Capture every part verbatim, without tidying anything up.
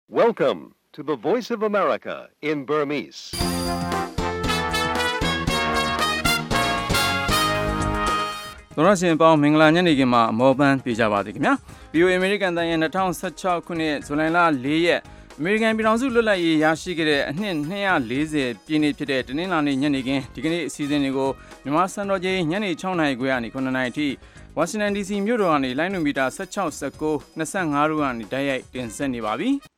Welcome to the Voice of America in Burmese. ။သောရရှင်ပေါင်းမင်္ဂလာညနေခင်းမှာအမောပန်းပေးကြပါသည်ခင်ဗျာ။ ဗီ အို အေ အမေရိကန်တန်ရဲ့၂၀၁၆ခုနှစ်ဇူလိုင်လ၄ရက်အမေရိကန်ပြည်ထောင်စုလွတ်လပ်ရေးရရှိခဲ့တဲ့အနှစ်၂၄၀ပြည့်နှစ်ဖြစ်တဲ့တနင်္လာနေ့ညနေခင်းဒီကနေ့အစီအစဉ်တွေကိုမြန်မာစံတော်ချိန်ညနေ၆နာရီခွဲကနေခုနှစ်နာရီအထိဝါရှင်တန် ဒီစီ မြို့တော်ကနေလိုင်းနိုမီတာ၁၆ ၁၉ ၂၅တို့ကနေတိုက်ရိုက်တင်ဆက်နေပါပြီ။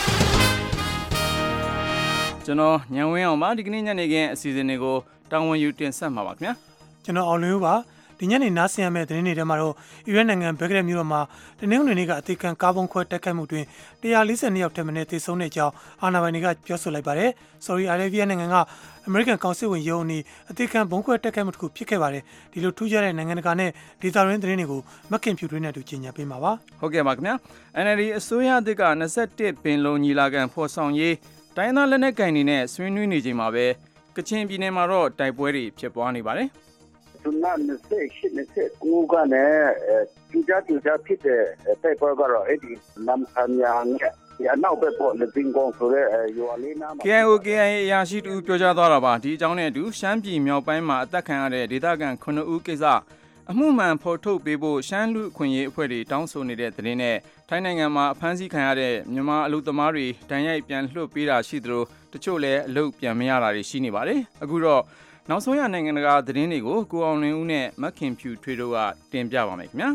ကျွန်တော်ညံဝင်းအောင်ပါဒီကနေ့ညနေခင်းအစီအစဉ်တွေကိုတာဝန်ယူတင်ဆက်မှာပါခင်ဗျာကျွန်တော်အောင်လွင်ဦးပါဒီညနေနားဆင်ရမယ့်သတင်းတွေထဲမှာတော့အီရတ်နိုင်ငံဘဂ္ဂဒက်မြို့တော်မှာတနင်္ဂနွေနေ့ကအသေးခံကားဘုံခွဲတိုက်ခိုက်မှုတွင်၁၄၂ယောက်ထက်မနည်းသေဆုံးတဲ့အကြောင်းအာဏာပိုင်တွေကပြောဆိုလိုက်ပါတယ်။ Saudi Arabia နိုင်ငံကအမေရိကန်ကောင်စစ်ဝင်ရုံးအနီးအသေးခံဘုံခွဲတိုက်ခိုက်မှုတစ်ခုဖြစ်ခဲ့ပါတယ်။ဒီလိုထူးခြားတဲ့နိုင်ငံတကာနဲ့ဒေသတွင်းသတင်းတွေကိုမက်ခင်ဖြူထွေးနဲ့တူကြီးညာပေးမှာပါ။ဟုတ်ကဲ့ပါခင်ဗျာ။ အန် အယ်လ် ဒီ အစိုးရအသစ်က၂၁ပင်လုံညီလာခံဖော်ဆောင်ရေးတိုင်းသားလက်နက်ကိုင်တွေနဲ့ဆွေးနွေးနေချိန်မှာပဲကချင်ပြည်နယ်မှာတော့တိုက်ပွဲတွေဖြစ်ပွားနေပါတယ်။သူနာ၂၈ ၂၉ကနေကြကြကြကြဖြစ်တဲ့တိုက်ပွဲကတော့အဲ့ဒီနမ်ခမ်းယန်ရဲ့ဒီအနောက်ဘက်ပေါ်လေပင်ကုန်းဆိုတဲ့ရွာလေးနားမှာကေ အိုင် အို ကေ အိုင် အေ အရာရှိတူပြောကြားသွားတာပါဒီအကြောင်းနဲ့အတူရှမ်းပြည်မြောက်ပိုင်းမှာအသက်ခံရတဲ့ဒေသခံခုနှစ်ဦးကိစ္စအမှုမှန်ဖော်ထုတ်ပေးဖို့ရှမ်းလူခွင့်ရေးအဖွဲ့တွေတောင်းဆိုနေတဲ့သတင်းနဲ့ထိုင်းနိုင်ငံမှာအဖမ်းဆီးခံရတဲ့မြန်မာအလုပ်သမားတွေတန်ရိုက်ပြန်လွှတ်ပေးတာရှိသလိုတချို့လည်းအလုပ်ပြန်မရတာတွေရှိနေပါတယ်အခုတော့နောက်ဆုံးရနိုင်ငံတကာသတင်းတွေကိုကိုအောင်လွင်ဦးနဲ့မက်ခင်ဖြူထွေးတို့ကတင်ပြပါမယ်ခင်ဗျာ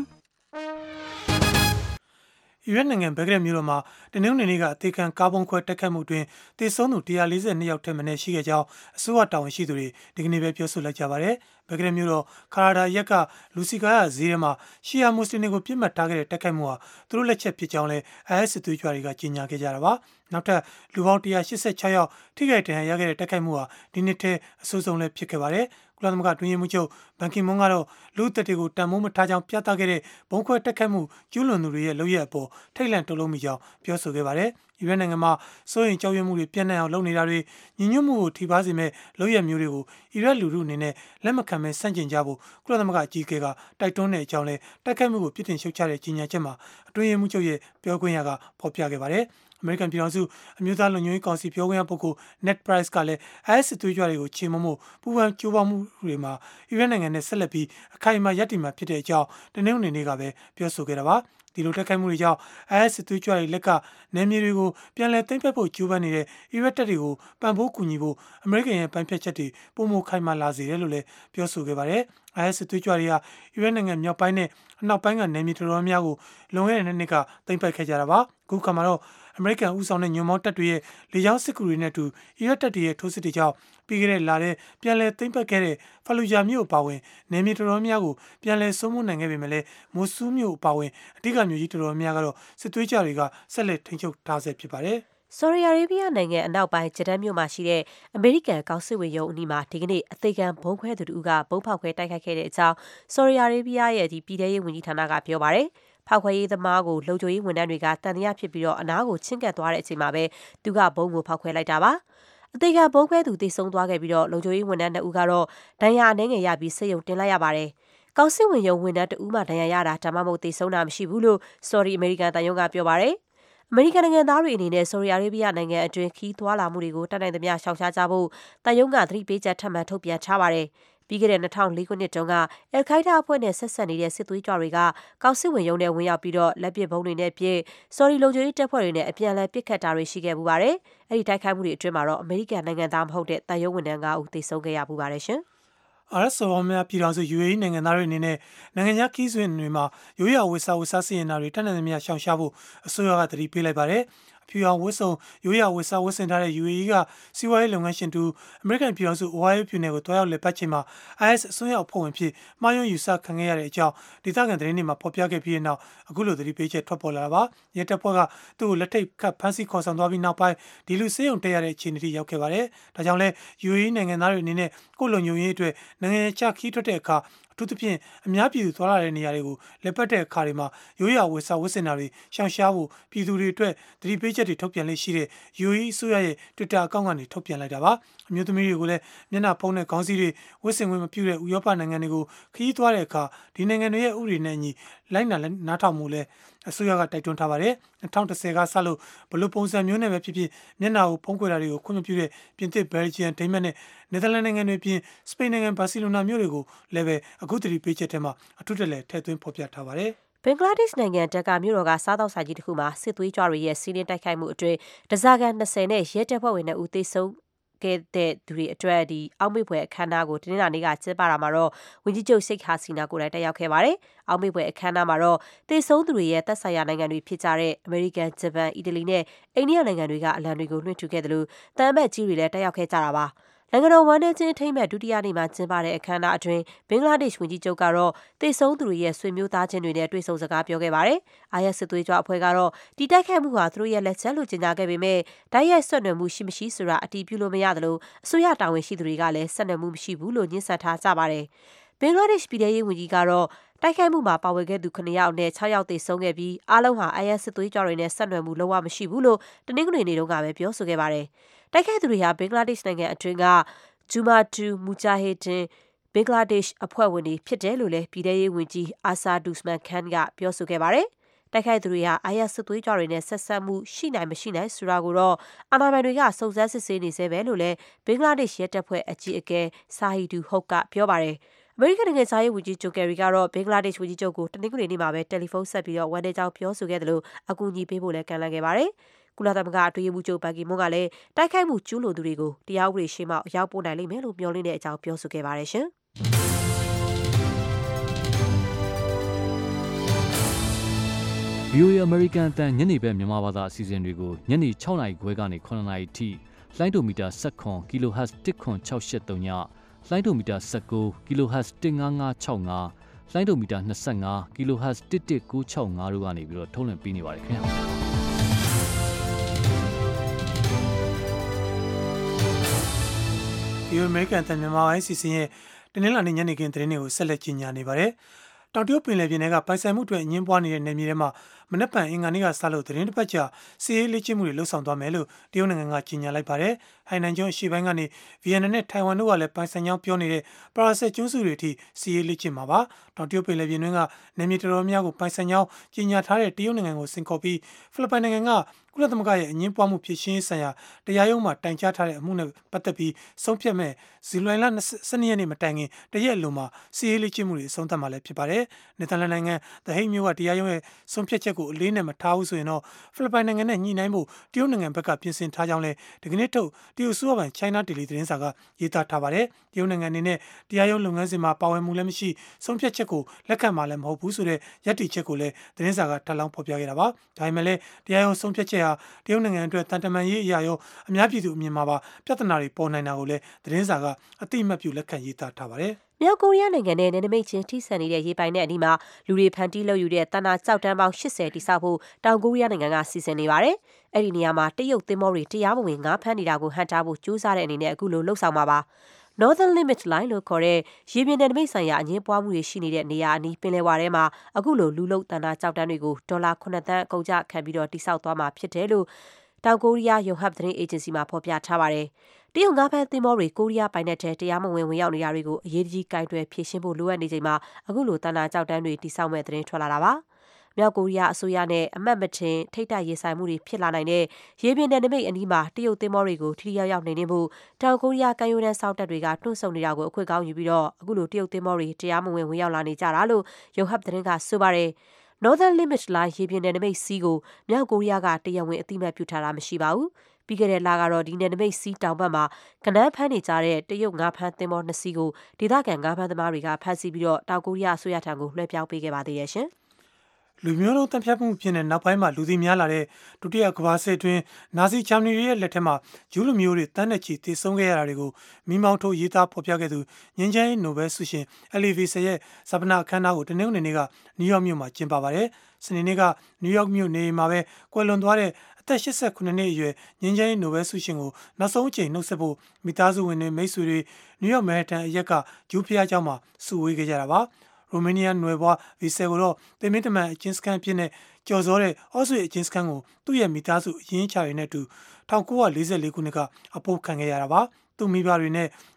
အီရတ်နိုင်ငံဘဂ္ဂဒက်မြို့တော်မှာတနင်္ဂနွေနေ့ကအသေးခံကားဘုံခွဲတိုက်ခိုက်မှုတွင်သေဆုံးသူ၁၄၂ယောက်ထက်မနည်းရှိခဲ့ကြောင်းအစိုးရတာဝန်ရှိသူတွေဒီကနေ့ပဲပြောဆိုလိုက်ကြပါတယ်။ဘဂ္ဂဒက်မြို့တော်ခါရာဒါရက်ကလူစီကားရဈေးထဲမှာရှီယာမွတ်စလင်တွေကိုပြစ်မှတ်ထားခဲ့တဲ့တိုက်ခိုက်မှုဟာသူတို့လက်ချက်ဖြစ်ကြောင်းလဲ အိုင် အက်စ် စစ်သွေးကြွတွေကကြေညာခဲ့ကြတာပါ။နောက်ထပ်လူပေါင်း၁၈၆ယောက်ထိခိုက်ဒဏ်ရာရခဲ့တဲ့တိုက်ခိုက်မှုဟာဒီနှစ်ထဲအဆိုးဆုံးလည်းဖြစ်ခဲ့ပါတယ်။ကုလသမဂ္ဂတွင်းရေးမှူးချုပ်ဘန်ကီမွန်းကတော့လူအသက်တွေကိုတန်မိုးမထားကြောင်းပြသခဲ့တဲ့ဘုံခွဲတိုက်ခိုက်မှုကျူးလွန်သူတွေရဲ့လုပ်ရက်အပေါ်ထိတ်လန့်တုန်လှုပ်မိကြောင်းပြောဆိုခဲ့ပါတယ်။အီရတ်နိုင်ငံမှာစိုးရိမ်ကြောက်ရွံ့မှုတွေပြန့်နှံ့အောင်လုပ်နေတာတွေညီညွတ်မှုကိုထိပါစေမဲ့လုပ်ရက်မျိုးတွေကိုအီရတ်လူထုအနေနဲ့လက်မခံဘဲဆန့်ကျင်ကြဖို့ကုလသမဂ္ဂအကြီးအကဲကတိုက်တွန်းတဲ့အကြောင်းလဲတိုက်ခိုက်မှုကိုပြစ်တင်ရှုတ်ချတဲ့ကြေညာချက်မှာအတွင်းရေးမှူးချုပ်ရဲ့ပြောခွင့်ရကဖော်ပြခဲ့ပါတယ်။အမေရိကန်ပြည်ထောင်စုအမျိုးသားလုံခြုံရေးကောင်စီပြောခွင့်ရပုဂ္ဂိုလ် Ned Price ကလည်း အိုင် အက်စ် စစ်သွေးကြွတွေကိုချေမှုန်းမှုပူးပေါင်းကြိုးပမ်းမှုတွေမှာအီရတ်နိုင်ငံနဲ့ဆက်လက်ပြီးအခိုင်အမာရပ်တည်မှာဖြစ်တဲ့အကြောင်းတနင်္ဂနွေနေ့ကပဲပြောဆိုခဲ့တာပါ။ဒီလိုတိုက်ခိုက်မှုတွေကြောင့် အိုင် အက်စ် စစ်သွေးကြွတွေလက်ကနေမြေတွေကိုပြန်လည်သိမ်းပိုက်ဖို့ကြိုးပမ်းနေတဲ့အီရတ်တပ်တွေကိုပံ့ပိုးကူညီဖို့အမေရိကန်ရဲ့ပိုင်းဖြတ်ချက်တွေပုံမခိုင်မာလာစေတယ်လို့လည်းပြောဆိုခဲ့ပါတယ်။ အိုင် အက်စ် စစ်သွေးကြွတွေဟာအီရတ်နိုင်ငံမြောက်ပိုင်းနဲ့အနောက်ပိုင်းကနေမြေတော်တော်များကိုလွန်ခဲ့တဲ့နှစ်နှစ်ကသိမ်းပိုက်ခဲ့ကြတာပါ။အခုခါမှာတော့အမေရိကန်ဦးဆောင်တဲ့ညွန့်ပေါင်းတပ်တွေရဲ့လေကြောင်းစစ်ကူတွေနဲ့အတူအီရတ်တပ်တွေရဲ့ထိုးစစ်တွေကြောင့်ပြီးခဲ့တဲ့လထဲပြန်လည်သိမ်းပိုက်ခဲ့တဲ့ဖလူဂျာမြို့အပါအဝင်နယ်မြေတော်တော်များကိုပြန်လည်စိုးမိုးနိုင်ခဲ့ပေမဲ့လည်းမိုဆူးမြို့အပါအဝင်အဓိကမြို့ကြီးတော်တော်များကတော့စစ်သွေးကြွတွေကဆက်လက်ထိန်းချုပ်ထားဆဲဖြစ်ပါတယ်။ဆော်ဒီအာရေဗျနိုင်ငံအနောက်ပိုင်းဂျဒန်မြို့မှာရှိတဲ့အမေရိကန်ကောင်စစ်ဝင်ရုံးအနီးမှာဒီကနေ့အသေးခံဘုံခွဲသူတို့ကဘုံဖောက်ခွဲတိုက်ခိုက်ခဲ့တဲ့အကြောင်းဆော်ဒီအာရေဗျရဲ့ဒီပြည်ထရေးဝန်ကြီးဌာနကပြောပါတယ်။ဖောက်ခွဲရေးသမားကိုလုံခြုံရေးဝန်ထမ်းတွေကတန်တရားဖြစ်ပြီးတော့အနားကိုချဉ်ကပ်သွားတဲ့အချိန်မှာပဲသူကဘုံကိုဖောက်ခွဲလိုက်တာပါ။အသေးခံဘုံခွဲသူတိတ်ဆုံးသွားခဲ့ပြီးတော့လုံခြုံရေးဝန်ထမ်းနှစ်ဦးကတော့ဒဏ်ရာအနှဲငယ်ရပြီးဆေးရုံတင်လိုက်ရပါတယ်။ကောင်စစ်ဝင်ရုံးဝန်ထမ်းတဦးမှဒဏ်ရာရတာဒါမှမဟုတ်တိတ်ဆုံးတာမရှိဘူးလို့ဆော်ဒီအမေရိကန်တန်ယုံကပြောပါတယ်။အမေရိကန်နိုင်ငံသားတွေအနေနဲ့ဆော်ဒီအာရေဗျနိုင်ငံအတွင်းခီးသွားလာမှုတွေကိုတတ်နိုင်သမျှရှောင်ရှားကြဖို့တန်ယုံကသတိပေးချက်ထပ်မံထုတ်ပြန်ထားပါတယ်။ပြီးခဲ့တဲ့၂၀၀၄ခုနှစ်တုန်းကအယ်ခိုက်ဒါအဖွဲ့နဲ့ဆက်ဆက်နေတဲ့စစ်သွေးကြွတွေကကောင်စစ်ဝင်ရုံးနဲ့ဝင်ရောက်ပြီးတော့လက်ပစ်ဗုံးတွေနဲ့ပြစ်ဆော်ဒီလုံခြုံရေးတပ်ဖွဲ့တွေနဲ့အပြန်အလှန်ပစ်ခတ်တာတွေရှိခဲ့ပူပါတယ်။အဲ့ဒီတိုက်ခိုက်မှုတွေအတွင်းမှာတော့အမေရိကန်နိုင်ငံသားမဟုတ်တဲ့တန်ယုံဝန်ထမ်း၅ဦးသေဆုံးခဲ့ရပူပါတယ်ရှင်။အာရပ်စော်ဘွားများပြည်ထောင်စု ယူ အေ အီ နိုင်ငံသားတွေအနေနဲ့နိုင်ငံခြားခီးဆွေတွေမှာရိုးရာဝတ်စားဝတ်စားစီရင်တာတွေတတ်နိုင်သမျှရှောင်ရှားဖို့အစိုးရကသတိပေးလိုက်ပါတယ်။ဖြူအောင်ဝတ်စုံရိုးရာဝတ်စားဝတ်ဆင်ထားတဲ့ ယူ အေ အီ ကစီးပွားရေးလုပ်ငန်းရှင်တူအမေရိကန်ပြည်ထောင်စုအိုဟိုင်းယိုပြည်နယ်ကိုတွားရောက်လည်ပတ်ချိန်မှာ အိုင် အက်စ် အစွန်းရောက်အဖွဲ့ဝင်ဖြစ်မှားယွင်းယူဆခံခဲ့ရတဲ့အကြောင်းဒေသခံသတင်းတွေမှာဖော်ပြခဲ့ပြီးတဲ့နောက်အခုလိုသတိပေးချက်ထွက်ပေါ်လာတာပါ။ရဲတပ်ဖွဲ့ကသူ့ကိုလက်ထိပ်ခတ်ဖမ်းဆီးခေါ်ဆောင်သွားပြီးနောက်ပိုင်းဒီလူစေးုံတက်ရတဲ့အခြေအနေထိရောက်ခဲ့ပါတယ်။ဒါကြောင့်လဲ ယူ အေ အီ နိုင်ငံသားတွေအနေနဲ့ကိုယ့်လုံခြုံရေးအတွက်နိုင်ငံခြားခီးထွက်တဲ့အခါအထူးသဖြင့်အများပြည်သူသွားလာတဲ့နေရာတွေကိုလက်ပတ်တဲ့အခါတွေမှာရိုးရာဝတ်စားဝတ်ဆင်တာတွေရှောင်ရှားဖို့ပြည်သူတွေအတွက်သတိပေးချက်တွေထုတ်ပြန်လေးရှိတဲ့ ယူ အေ အီ အစိုးရရဲ့ Twitter အကောင့်ကနေထုတ်ပြန်လိုက်တာပါအမျိုးသမီးတွေကိုလည်းမျက်နှာဖုံးတဲ့ခေါင်းစည်းတွေဝတ်ဆင်ခွင့်မပြုတဲ့ဥရောပနိုင်ငံတွေကိုခရီးသွားတဲ့အခါဒီနိုင်ငံတွေရဲ့ဥပဒေနဲ့အညီလိုက်နာနားထောင်မှုလဲအစိုးရကတိုက်တွန်းထားပါတယ်၂၀၁၀ကစလို့ဘလို့ပုံစံမျိုးနဲ့ပဲဖြစ်ဖြစ်မျက်နှာကိုဖုံးကွယ်တာတွေကိုခွင့်မပြုတဲ့ပြင်သစ်ဘယ်လ်ဂျီယံဒိန်းမတ်နဲ့နယ်သာလန်နိုင်ငံတွေပြင်စပိန်နိုင်ငံဘာစီလိုနာမြို့တွေကိုလည်းပဲအခုတတိပေးချက်ထဲမှာအထူးတလဲထည့်သွင်းဖော်ပြထားပါတယ်ဘင်္ဂလားဒေ့ရှ်နိုင်ငံဒက္ကာမြို့တော်ကစားသောက်ဆိုင်ကြီးတစ်ခုမှာစစ်သွေးကြွတွေရဲ့စီးနင်းတိုက်ခိုက်မှုအတွင်းတစားကန်၂၀နဲ့ရဲတပ်ဖွဲ့ဝင်၂ဦးသေဆုံးခဲ့တဲ့သူတွေအတွက်ဒီအောက်မေ့ဖွယ်အခမ်းအနားကိုတင်းလာနေ့ကကျင်းပတာမှာတော့ဝန်ကြီးချုပ်ရှိတ်ဟာစီနာကိုယ်တိုင်တက်ရောက်ခဲ့ပါတယ်။အောက်မေ့ဖွယ်အခမ်းအနားမှာတော့သေဆုံးသူတွေရဲ့သက်ဆိုင်ရာနိုင်ငံတွေဖြစ်ကြတဲ့အမေရိကန်၊ဂျပန်၊အီတလီနဲ့အိန္ဒိယနိုင်ငံတွေကအလံတွေကိုလွှင့်ထူခဲ့တယ်လို့တန်အမတ်ကြီးတွေလည်းတက်ရောက်ခဲ့ကြတာပါ။နိုင်ငံတော်ဝန်ထမ်းချင်းထိမ့်မဲ့ဒုတိယနေ့မှာကျင်းပတဲ့အခမ်းအနားအတွင်းဘင်္ဂလားဒေ့ရှ်ဝန်ကြီးချုပ်ကတော့သေဆုံးသူတွေရဲ့ဆွေမျိုးသားချင်းတွေနဲ့တွေ့ဆုံစကားပြောခဲ့ပါတယ်။အာယက်စစ်သွေးကြွအဖွဲ့ကတော့ဒီတိုက်ခိုက်မှုဟာသူတို့ရဲ့လက်ချက်လို့ကြေညာခဲ့ပေမဲ့တိုက်ရိုက်ဆွတ်နွယ်မှုရှိမရှိဆိုတာအတည်ပြုလို့မရသလိုအစိုးရတာဝန်ရှိသူတွေကလည်းဆက်နွယ်မှုမရှိဘူးလို့ညှင်းဆန်ထားကြပါတယ်။ဘင်္ဂလားဒေ့ရှ်ပြည်ထောင်ရေးဝန်ကြီးကတော့တိုက်ခိုက်မှုမှာပါဝင်ခဲ့သူခုနှစ်ယောက်နဲ့ခြောက်ယောက်သေဆုံးခဲ့ပြီးအားလုံးဟာအာယက်စစ်သွေးကြွတွေနဲ့ဆက်နွယ်မှုလုံးဝမရှိဘူးလို့တနင်္ဂနွေနေ့တုန်းကပဲပြောဆိုခဲ့ပါတယ်။တိုက်ခိုက်သူတွေဟာဘင်္ဂလားဒေ့ရှ်နိုင်ငံအတွင်းကဂျူမာတူမူဂျာဟီဒင်ဘင်္ဂလားဒေ့ရှ်အဖွဲ့ဝင်တွေဖြစ်တယ်လို့လည်းပြည်ထောင်ရေးဝန်ကြီးအာဆာဒူစမန်ခန်ကပြောဆိုခဲ့ပါတယ်။တိုက်ခိုက်သူတွေဟာအာယက်စစ်သွေးကြွတွေနဲ့ဆက်ဆက်မှုရှိနိုင်မရှိနိုင်ဆိုတာကိုတော့အာဏာပိုင်တွေကစုံစမ်းစစ်ဆေးနေဆဲပဲလို့လည်းဘင်္ဂလားဒေ့ရှ်ရဲတပ်ဖွဲ့အကြီးအကဲဆာဟီဒူဟုတ်ကပြောပါတယ်။အမေရိကန်နိုင်ငံသားရေးဝန်ကြီးဂျိုကယ်ရီကတော့ဘင်္ဂလားဒေ့ရှ်ဝန်ကြီးချုပ်ကိုတနင်္ဂနွေနေ့မှာပဲတယ်လီဖုန်းဆက်ပြီးတော့ဝန်ထဲကြောင်းပြောဆိုခဲ့တယ်လို့အကူအညီပေးဖို့လည်းကမ်းလှမ်းခဲ့ပါတယ်။ကုလသမဂ္ဂအတွင်းရေးမှူးချုပ်ဘန်ကီမွန်းကလည်းတိုက်ခိုက်မှုကျူးလွန်သူတွေကိုတရားဥပဒေရှေ့မှရောက်ပို့နိုင်လိမ့်မယ်လို့မျှော်လင့်တဲ့အကြောင်းပြောဆိုခဲ့ပါတယ်ရှင်။ဗီအိုအေ American အသံညနေဘက်မြန်မာဘာသာအစီအစဉ်တွေကိုညနေ၆နာရီခွဲကနေ၇နာရီထိလိုင်းဒိုမီတာ၁၇ kHz တစ်ခွန်၆၈၃ညလိုင်းဒိုမီတာ၁၉ kHz တစ်၅၅၆၅လိုင်းဒိုမီတာ၂၅ kHz တစ်တစ်၉၆၅တို့ကနေပြီးတော့ထုတ်လွှင့်ပေးနေပါတယ်ခင်ဗျာဒီအမေရိကန်တန်မြန်မာအစီအစဉ်ရဲ့တနင်္လာနေ့ညနေခင်းသတင်းတွေကိုဆက်လက်ကြီးညာနေပါတယ်။တောင်တရုတ်ပင်လယ်ပြင်ထဲကပိုင်ဆိုင်မှုတွေအငင်းပွားနေတဲ့နယ်မြေထဲမှာမနက်ဖြန်အင်္ဂါနေ့ကစလို့သတင်းတစ်ပတ်ကြာစီးရေးလေ့ကျင့်မှုတွေလှုပ်ဆောင်သွားမယ်လို့တရုတ်နိုင်ငံကကြေညာလိုက်ပါတယ်။ဟိုင်နန်ကျွန်းအရှေ့ပိုင်းကနေဗီယက်နမ်နဲ့ထိုင်ဝမ်တို့ကလည်းပိုင်ဆိုင်ကြောင်းပြောနေတဲ့ပရာဆက်ကျွန်းစုတွေအထိစီးရေးလေ့ကျင့်မှာပါ။တောင်တရုတ်ပင်လယ်ပြင်တွင်းကနယ်မြေတော်တော်များကိုပိုင်ဆိုင်ကြောင်းကြေညာထားတဲ့တရုတ်နိုင်ငံကိုစင်ခေါ်ပြီးဖိလစ်ပိုင်နိုင်ငံကကုလသမဂ္ဂရဲ့အငင်းပွားမှုဖြစ်ရှင်းဆိုင်ရာတရားရုံးမှာတိုင်ကြားထားတဲ့အမှုနဲ့ပတ်သက်ပြီးဆုံးဖြတ်မဲ့ဇူလိုင်လ၁၂ရက်နေ့မတိုင်ခင်တရက်အလိုမှာစီးရေးလေ့ကျင့်မှုတွေအဆုံးသတ်မှာလည်းဖြစ်ပါတယ်။နယ်သာလန်နိုင်ငံသဟိတ်မြို့ကတရားရုံးရဲ့ဆုံးဖြတ်ချက်ကိုအလေးနဲ့မထားဘူးဆိုရင်တော့ဖိလစ်ပိုင်နိုင်ငံနဲ့ညှိနှိုင်းဖို့တရုတ်နိုင်ငံဘက်ကပြင်ဆင်ထားကြောင်းလည်းဒီကနေ့ထုတ်တရုတ်ဆိုးပိုင် China Daily သတင်းစာကရေးသားထားပါတယ်။တရုတ်နိုင်ငံအနေနဲ့တရားရုံးလုပ်ငန်းစဉ်မှာပါဝင်မှုလည်းမရှိဆုံးဖြတ်ချက်ကိုလက်ခံမှာလည်းမဟုတ်ဘူးဆိုတဲ့ရည်တည်ချက်ကိုလည်းသတင်းစာကထပ်လောင်းဖော်ပြခဲ့တာပါ။ဒါပေမဲ့လည်းတရားရုံးဆုံးဖြတ်ချက်ဟာတရုတ်နိုင်ငံအတွက်တန်တမာရေးအရာရောအများပြည်သူအမြင်မှာပါပြဿနာတွေပေါ်နိုင်တာကိုလည်းသတင်းစာကအတိအမှတ်ပြုလက်ခံရေးသားထားပါတယ်။မြောက်ကိုရီးယားနိုင်ငံနဲ့နယ်နိမိတ်ချင်းထိစပ်နေတဲ့ရေပိုင်နက်အနီးမှာလူတွေဖန်တီးလုပ်ယူတဲ့တန်တာကြောက်တန်းပေါင်း၈၀တိစောက်ဖို့တောင်ကိုရီးယားနိုင်ငံကစီစဉ်နေပါတယ်။အဲ့ဒီနေရာမှာတရုတ်သင်္ဘောတွေတရားမဝင်ငါးဖမ်းနေတာကိုဟန့်တားဖို့ကြိုးစားတဲ့အနေနဲ့အခုလိုလှုပ်ဆောင်မှာပါ။ Northern Limit Line လို့ခေါ်တဲ့ရေပြင်နယ်နိမိတ်ဆိုင်ရာအငင်းပွားမှုတွေရှိနေတဲ့နေရာအနီးပင်လယ်ဝါထဲမှာအခုလိုလူလုံတန်တာကြောက်တန်းတွေကိုဒေါ်လာခုနှစ်သန်းအကုန်ကျခံပြီးတော့တိစောက်သွားမှာဖြစ်တယ်လို့တောင်ကိုရီးယားယုံဟပ်သတင်းအေဂျင်စီမှာဖော်ပြထားပါတယ်။တရုတ်ငါးဖမ်းသင်္ဘောတွေကိုရီးယားပိုင်နက်ထဲတရားမဝင်ဝင်ရောက်နေရတွေကိုအရေးကြီးကင်တွယ်ဖြေရှင်းဖို့လိုအပ်နေချိန်မှာအခုလိုတန်တာကြောက်တန်းတွေတိစောက်မဲ့သတင်းထွက်လာတာပါ။မြောက်ကိုရီးယားအစိုးရနဲ့အမတ်မတင်ထိတ်တိုက်ရေးဆိုင်မှုတွေဖြစ်လာနိုင်တဲ့ရေပြင်နယ်နိမိတ်အနီးမှာတရုတ်သင်္ဘောတွေကိုထိထိရောက်ရောက်နှိမ်နင်းဖို့တောင်ကိုရီးယားကမ်းရိုးတန်းစောင့်တပ်တွေကတွန့်ဆုတ်နေတာကိုအခွင့်ကောင်းယူပြီးတော့အခုလိုတရုတ်သင်္ဘောတွေတရားမဝင်ဝင်ရောက်လာနေကြတာလို့ယုံဟပ်သတင်းကဆိုပါတယ်။ Northern Limit Line ရေပြင်နယ်နိမိတ်စီးကိုမြောက်ကိုရီးယားကတရားဝင်အသိအမှတ်ပြုထားတာမရှိပါဘူး။ပြီးခဲ့တဲ့လကတော့ဒီနယ်နိမိတ်စီးတောင်ဘက်မှာကနန်းဖမ်းနေကြတဲ့တရုတ်ငါးဖမ်းသင်္ဘောနှစ်စီးကိုဒေသခံငါးဖမ်းသမားတွေကဖမ်းဆီးပြီးတော့တောင်ကိုရီးယားအစိုးရထံကိုလွှဲပြောင်းပေးခဲ့ပါသေးရဲ့ရှင်။လူမျိုးလုံးတပ်ဖြတ်မှုဖြစ်တဲ့နောက်ပိုင်းမှာလူသိများလာတဲ့ဒုတိယကမ္ဘာစစ်အတွင်းနာဇီဂျာမနီရဲ့လက်ထက်မှာဂျူးလူမျိုးတွေတန်းနဲ့ချီတည်ဆုံခဲ့ရတာတွေကိုမိမောင်းထိုးရေးသားဖော်ပြခဲ့သူငြိမ်းချမ်းရေးနိုဘယ်ဆုရှင်အလီဗီဆယ်ရဲ့ဇာပနာအခမ်းအနားကိုတနင်္ဂနွေနေ့ကနယူးယောက်မြို့မှာကျင်းပပါတယ်။စနေနေ့ကနယူးယောက်မြို့နေမှာပဲကွယ်လွန်သွားတဲ့အသက်၈၉နှစ်အရွယ်ငြိမ်းချမ်းရေးနိုဘယ်ဆုရှင်ကိုနောက်ဆုံးအချိန်နှုတ်ဆက်ဖို့မိသားစုဝင်တွေမိတ်ဆွေတွေနယူးယောက်မဲဟတန်အရက်ကဂျူးဖျားเจ้าမှာစုဝေးခဲ့ကြတာပါ။ရိုမေးနီးယားနွယ်ဘွားဗီဆယ်ကိုတော့တေမင်းတမန်အချင်းစခန်းဖြစ်တဲ့ကြော်စောတဲ့အော့ဆွေအချင်းစခန်းကိုသူ့ရဲ့မိသားစုအရင်းချတွေနဲ့အတူ၁၉၄၄ခုနှစ်ကအပို့ခံခဲ့ရတာပါသူ့မိဘတွေနဲ့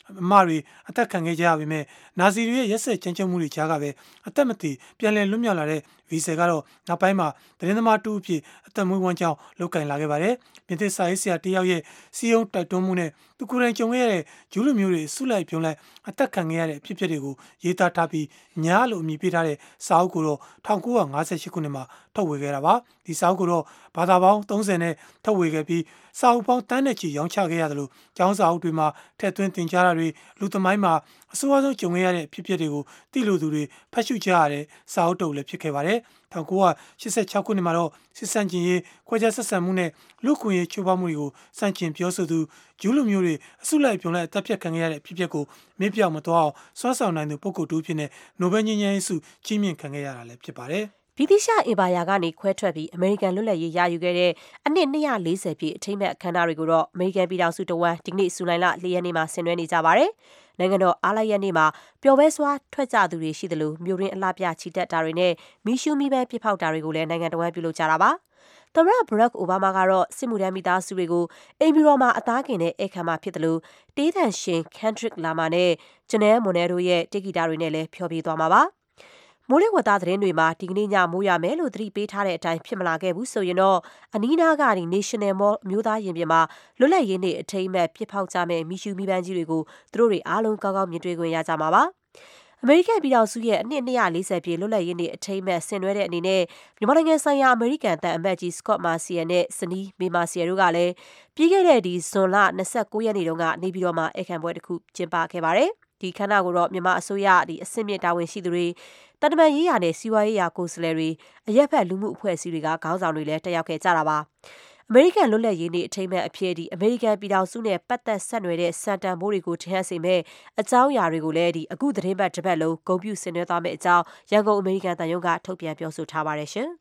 အမတွေအသက်ခံခဲ့ကြရပေမဲ့နာဇီတွေရဲ့ရက်စက်ကြမ်းကြုတ်မှုတွေကြားကပဲအသက်မတည်ပြန်လည်လွတ်မြောက်လာတဲ့ဗီဆယ်ကတော့နောက်ပိုင်းမှာသတင်းသမားတူအဖြစ်အသက်မွေးဝမ်းကြောင်းလုပ်ကင်လာခဲ့ပါတယ်ပြင်သစ်စာရေးဆရာတယောက်ရဲ့စီယုံတိုက်တွန်းမှုနဲ့သူကိုယ်တိုင်ကြုံခဲ့ရတဲ့ဂျူးလူမျိုးတွေဆုလိုက်ပြုံးလိုက်အသက်ခံခဲ့ရတဲ့အဖြစ်အပျက်တွေကိုရေးသားထားပြီးညားလို့အမည်ပေးထားတဲ့စာအုပ်ကိုတော့၁၉၅၈ခုနှစ်မှာထုတ်ဝေခဲ့တာပါဒီစာအုပ်ကိုတော့ဘာသာပေါင်းသုံးဆယ်နဲ့ထုတ်ဝေခဲ့ပြီးစာအုပ်ပေါင်းတန်းနဲ့ချီရောင်းချခဲ့ရတယ်လို့ကျောင်းစာအုပ်တွေမှာထည့်သွင်းသင်ကြားတာတွေလူသမိုင်းမှာအဆိုးအဆုံးကြုံခဲ့ရတဲ့ဖြစ်ပျက်တွေကိုသိလို့သူတွေဖတ်ရှုကြရတဲ့စာအုပ်တုပ်လည်းဖြစ်ခဲ့ပါတယ်၁၉၈၆ခုနှစ်မှာတော့စစ်စံကျင်ရေးခွဲခြားဆက်ဆံမှုနဲ့လူခွင့်ရေးချိုးဖောက်မှုတွေကိုစန့်ကျင်ပြောဆိုသူဂျူးလူမျိုးတွေအစုလိုက်ပြုံလိုက်အသက်ဖြတ်ခံခဲ့ရတဲ့ဖြစ်ပျက်ကိုမေ့ပြောင်မသွားအောင်စွမ်းဆောင်နိုင်သူပုဂ္ဂိုလ်တူဖြစ်နေနိုဘယ်ငြိမ်းချမ်းရေးဆုချီးမြှင့်ခံခဲ့ရတာလည်းဖြစ်ပါတယ်ဗြိတိရှအင်ပါယာကနေခွဲထွက်ပြီးအမေရိကန်လွတ်လပ်ရေးရယူခဲ့တဲ့အနှစ်၂၄၀ပြည့်အထိမ်းအမှတ်အခမ်းအနားတွေကိုတော့အမေရိကန်ပြည်ထောင်စုတဝန်းဒီကနေ့ဇူလိုင်လ၄ရက်နေ့မှာဆင်နွှဲနေကြပါတယ်။နိုင်ငံတော်အားလပ်ရက်နေ့မှာပျော်ပွဲစွာထွက်ကြသူတွေရှိသလိုမြို့ရင်းအလှပြချီတက်တာတွေနဲ့မီးရှူးမီးပန်းပစ်ဖောက်တာတွေကိုလည်းနိုင်ငံတော်ဝန်ပြုလုပ်ကြတာပါ။သမ္မတဘရက်အိုဘားမားကတော့စစ်မှုထမ်းမိသားစုတွေကိုအိမ်ဖြူတော်မှာအသားကင်တဲ့ဧည့်ခံမှာဖြစ်သလိုတေးသံရှင်ခန်ဒရစ်လာမာနဲ့ဂျနဲမွန်နဲတို့ရဲ့တေးဂီတာတွေနဲ့လည်းဖျော်ဖြေသွားမှာပါ။မိုးလေဝသသတင်းတွေမှာဒီကနေ့ညမိုးရမယ်လို့သတိပေးထားတဲ့အတိုင်းဖြစ်မလာခဲ့ဘူးဆိုရင်တော့အနီးနားကဒီ National Mall အမျိုးသားရင်ပြင်မှာလွတ်လပ်ရေးနေ့အထိမ်းအမှတ်ပြစ်ဖောက်ကြမဲ့မီရှူမီပန်းကြီးတွေကိုသူတို့တွေအားလုံးကောင်းကောင်းမြင်တွေ့ခွင့်ရကြမှာပါအမေရိကန်ပြည်ထောင်စုရဲ့အနှစ်၂၄၀ပြည့်လွတ်လပ်ရေးနေ့အထိမ်းအမှတ်ဆင်နွှဲတဲ့အနေနဲ့မြန်မာနိုင်ငံဆိုင်ရာအမေရိကန်တန်အမတ်ကြီး Scott Marciel နဲ့ဇနီးမေမာစီယယ်တို့ကလည်းပြီးခဲ့တဲ့ဒီဇွန်လ၂၉ရက်နေ့တုန်းကနေပြည်တော်မှာဧည့်ခံပွဲတစ်ခုကျင်းပခဲ့ပါတယ်ဒီခမ်းနားကိုတော့မြန်မာအစိုးရဒီအဆင့်မြင့်တာဝန်ရှိသူတွေတန်တမန်ရေးရာနဲ့စီးပွားရေးရာကိုယ်စားလှယ်တွေအရက်ဖက်လူမှုအဖွဲ့အစည်းတွေကခေါင်းဆောင်တွေလည်းတက်ရောက်ခဲ့ကြတာပါအမေရိကန်လွတ်လပ်ရေးနေ့အထိမ်းအမှတ်အဖြစ်ဒီအမေရိကန်ပြည်ထောင်စုနဲ့ပတ်သက်ဆက်နွယ်တဲ့စံတန်ဖိုးတွေကိုထင်ဟပ်စေမဲ့အကြောင်းအရာတွေကိုလည်းဒီအခုသတင်းပတ်တစ်ပတ်လုံးဂုဏ်ပြုဆင်နွှဲသွားမယ့်အကြောင်းရန်ကုန်အမေရိကန်တန်ယုံကထုတ်ပြန်ပြောဆိုထားပါတယ်ရှင်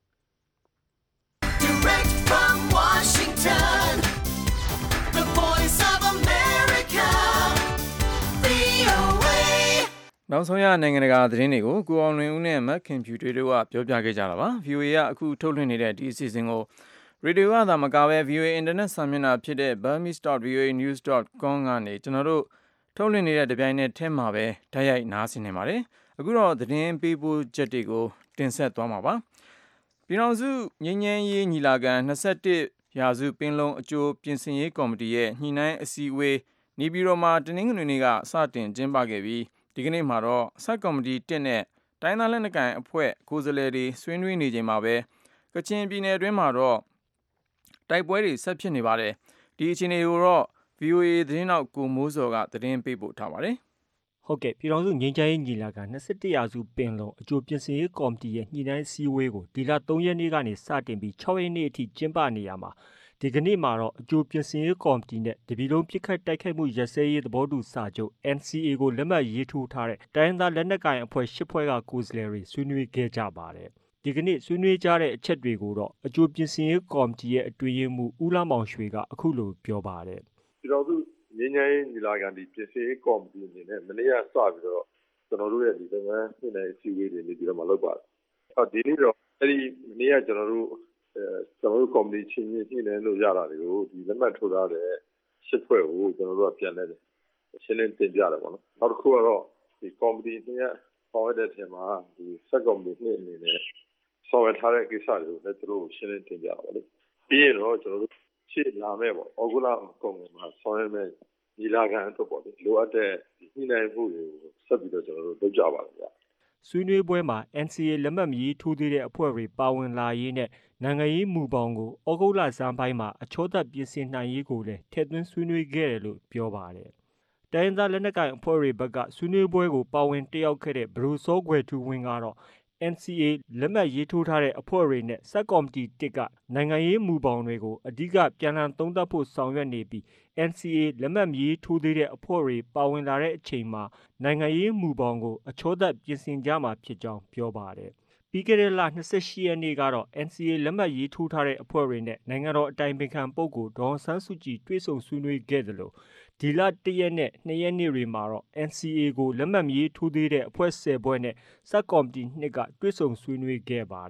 Direct from Washington The Voice of America နောက်ဆုံးရနိုင်ငံတကာသတင်းတွေကိုကိုအောင်လွင်ဦးနဲ့မက်ခင်ဖြူတွေတို့ကပြောပြခဲ့ကြတာပါ ဗီအိုအေ ကအခုထုတ်လွှင့်နေတဲ့ဒီအစီအစဉ်ကိုရေဒီယိုကသာမကပဲ ဗီအိုအေ Internet စာမျက်နှာဖြစ်တဲ့ burmese dot v o a news dot com ကနေကျွန်တော်တို့ထုတ်လွှင့်နေတဲ့တပြိုင်နက်တည်းမှာပဲဓာတ်ရိုက်နားဆင်နေပါတယ်အခုတော့သတင်းပေးပို့ချက်တွေကိုတင်ဆက်သွားမှာပါပြည်ထောင်စုငြိမ်းချမ်းရေးညီလာခံ၂၁ရာစုပင်လုံအကျိုးပြင်ဆင်ရေးကော်မတီရဲ့ညှိနှိုင်းအစည်းအဝေးနေပြည်တော်မှာတနင်္ဂနွေနေ့ကစတင်ကျင်းပခဲ့ပြီးဒီကနေ့မှာတော့ဆက်ကော်မတီတစ်နဲ့တိုင်းသားလက်နက်ကိုင်အဖွဲ့ကိုယ်စားလှယ်တွေဆွေးနွေးနေချိန်မှာပဲကချင်ပြည်နယ်အတွင်းမှာတော့တိုက်ပွဲတွေဆက်ဖြစ်နေပါတယ်ဒီအခြေအနေကိုတော့ ဗီအိုအေ သတင်းတောက်ကိုမိုးစော်ကသတင်းပေးပို့ထားပါတယ်ဟုတ်ကဲ့ပြည်ထောင်စုငြိမ်းချမ်းရေးညီလာခံ၂၁ရာစုပင်လုံအကျိုးပြင်ဆင်ရေးကော်မတီရဲ့ညှိနှိုင်းစည်းဝေးကိုဒီလ၃ရက်နေ့ကနေစတင်ပြီး၆ရက်နေ့အထိကျင်းပနေရမှာဒီကနေ့မှာတော့အကျိုးပြင်ဆင်ရေးကော်မတီနဲ့တပြည်လုံးပြစ်ခတ်တိုက်ခိုက်မှုရစဲရေးသဘောတူစာချုပ် N C A ကိုလက်မှတ်ရေးထိုးထားတဲ့တိုင်းသားလက်နက်ကိုင်အဖွဲ့၈ဖွဲ့ကကိုယ်စားလှယ်တွေဆွေးနွေးခဲ့ကြပါတယ်ဒီကနေ့ဆွေးနွေးကြတဲ့အချက်တွေကိုတော့အကျိုးပြင်ဆင်ရေးကော်မတီရဲ့အတွင်းရေးမှူးဦးလှမောင်ရွှေကအခုလိုပြောပါတယ်ပြည်တော်စုငြိမ်းချမ်းရေးညီလာခံဒီပြင်ဆင်ရေးကော်မတီအနေနဲ့မနေ့ကစပြီးတော့ကျွန်တော်တို့ရဲ့ဒီလုပ်ငန်းညှိနှိုင်းအစည်းအဝေးတွေနေပြီးတော့မှလုပ်ပါတယ်အော်ဒီနေ့တော့အဲ့ဒီမနေ့ကကျွန်တော်တို့အဲကျွန်တော်တို့ကော်မတီချင်းချင်းညှိနှိုင်းလို့ရတာတွေကိုဒီလက်မှတ်ထိုးထားတဲ့ရှစ်ဖွဲ့ကိုကျွန်တော်တို့ကပြန်လဲရှင်းလင်းတင်ပြတယ်ပေါ့နော်နောက်တစ်ခုကတော့ဒီကော်မတီနဲ့ပေါ်ရတဲ့ထဲမှာဒီဆက်ကော်မတီနဲ့အနေနဲ့ဆော်ဝဲထားတဲ့ကိစ္စတွေကိုလည်းသူတို့ရှင်းလင်းတင်ပြတာပေါ့လေပြီးရင်တော့ကျွန်တော်တို့ရှေ့လာမဲ့ပေါ့ဩဂုတ်လကုန်မှာဆော်ရမဲ့ညီလာခံအတွက်ပေါ့လေလိုအပ်တဲ့ညှိနှိုင်းမှုတွေကိုဆက်ပြီးတော့ကျွန်တော်တို့လုပ်ကြပါလိမ့်မယ်ဆွေးနွေးပွဲမှာ N C A လက်မှတ်မရေးထိုးသေးတဲ့အဖွဲ့တွေပါဝင်လာရေးနဲ့နိုင်ငံရေးမူပေါင်းကိုဩဂုတ်လဆန်းပိုင်းမှာအချောသတ်ပြင်ဆင်နိုင်ရေးကိုလည်းထည့်သွင်းဆွေးနွေးခဲ့တယ်လို့ပြောပါတယ်။တိုင်းသားလက်နက်ကိုင်အဖွဲ့တွေဘက်ကဆွေးနွေးပွဲကိုပါဝင်တက်ရောက်ခဲ့တဲ့ဘရိုစောကွယ်ထူးဝင်းကတော့ N C A လက်မှတ်ရေးထိုးထားတဲ့အဖွဲ့တွေနဲ့စက်ကော်မတီတစ်ကနိုင်ငံရေးမူပေါင်းတွေကိုအဓိကပြန်လှန်သုံးသပ်ဖို့ဆောင်ရွက်နေပြီး N C A လက်မှတ်ရေးထိုးသေးတဲ့အဖွဲ့တွေပါဝင်လာတဲ့အချိန်မှာနိုင်ငံရေးမူပေါင်းကိုအချောသတ်ပြင်ဆင်ကြမှာဖြစ်ကြောင်းပြောပါတယ်။ပြီးခဲ့တဲ့လ၂၈ရက်နေ့ကတော့ N C A လက်မှတ်ရေးထိုးထားတဲ့အဖွဲ့တွေနဲ့နိုင်ငံတော်အတိုင်ပင်ခံပုဂ္ဂိုလ်ဒေါ်အောင်ဆန်းစုကြည်တွေ့ဆုံဆွေးနွေးခဲ့သလိုဒီလ၁ရက်နဲ့၂ရက်နေ့တွေမှာတော့ N C A ကိုလက်မှတ်ရေးထိုးသေးတဲ့အဖွဲ့၁၀ဖွဲ့နဲ့စက်ကော်မတီနှစ်ကတွေ့ဆုံဆွေးနွေးခဲ့ပါတယ်။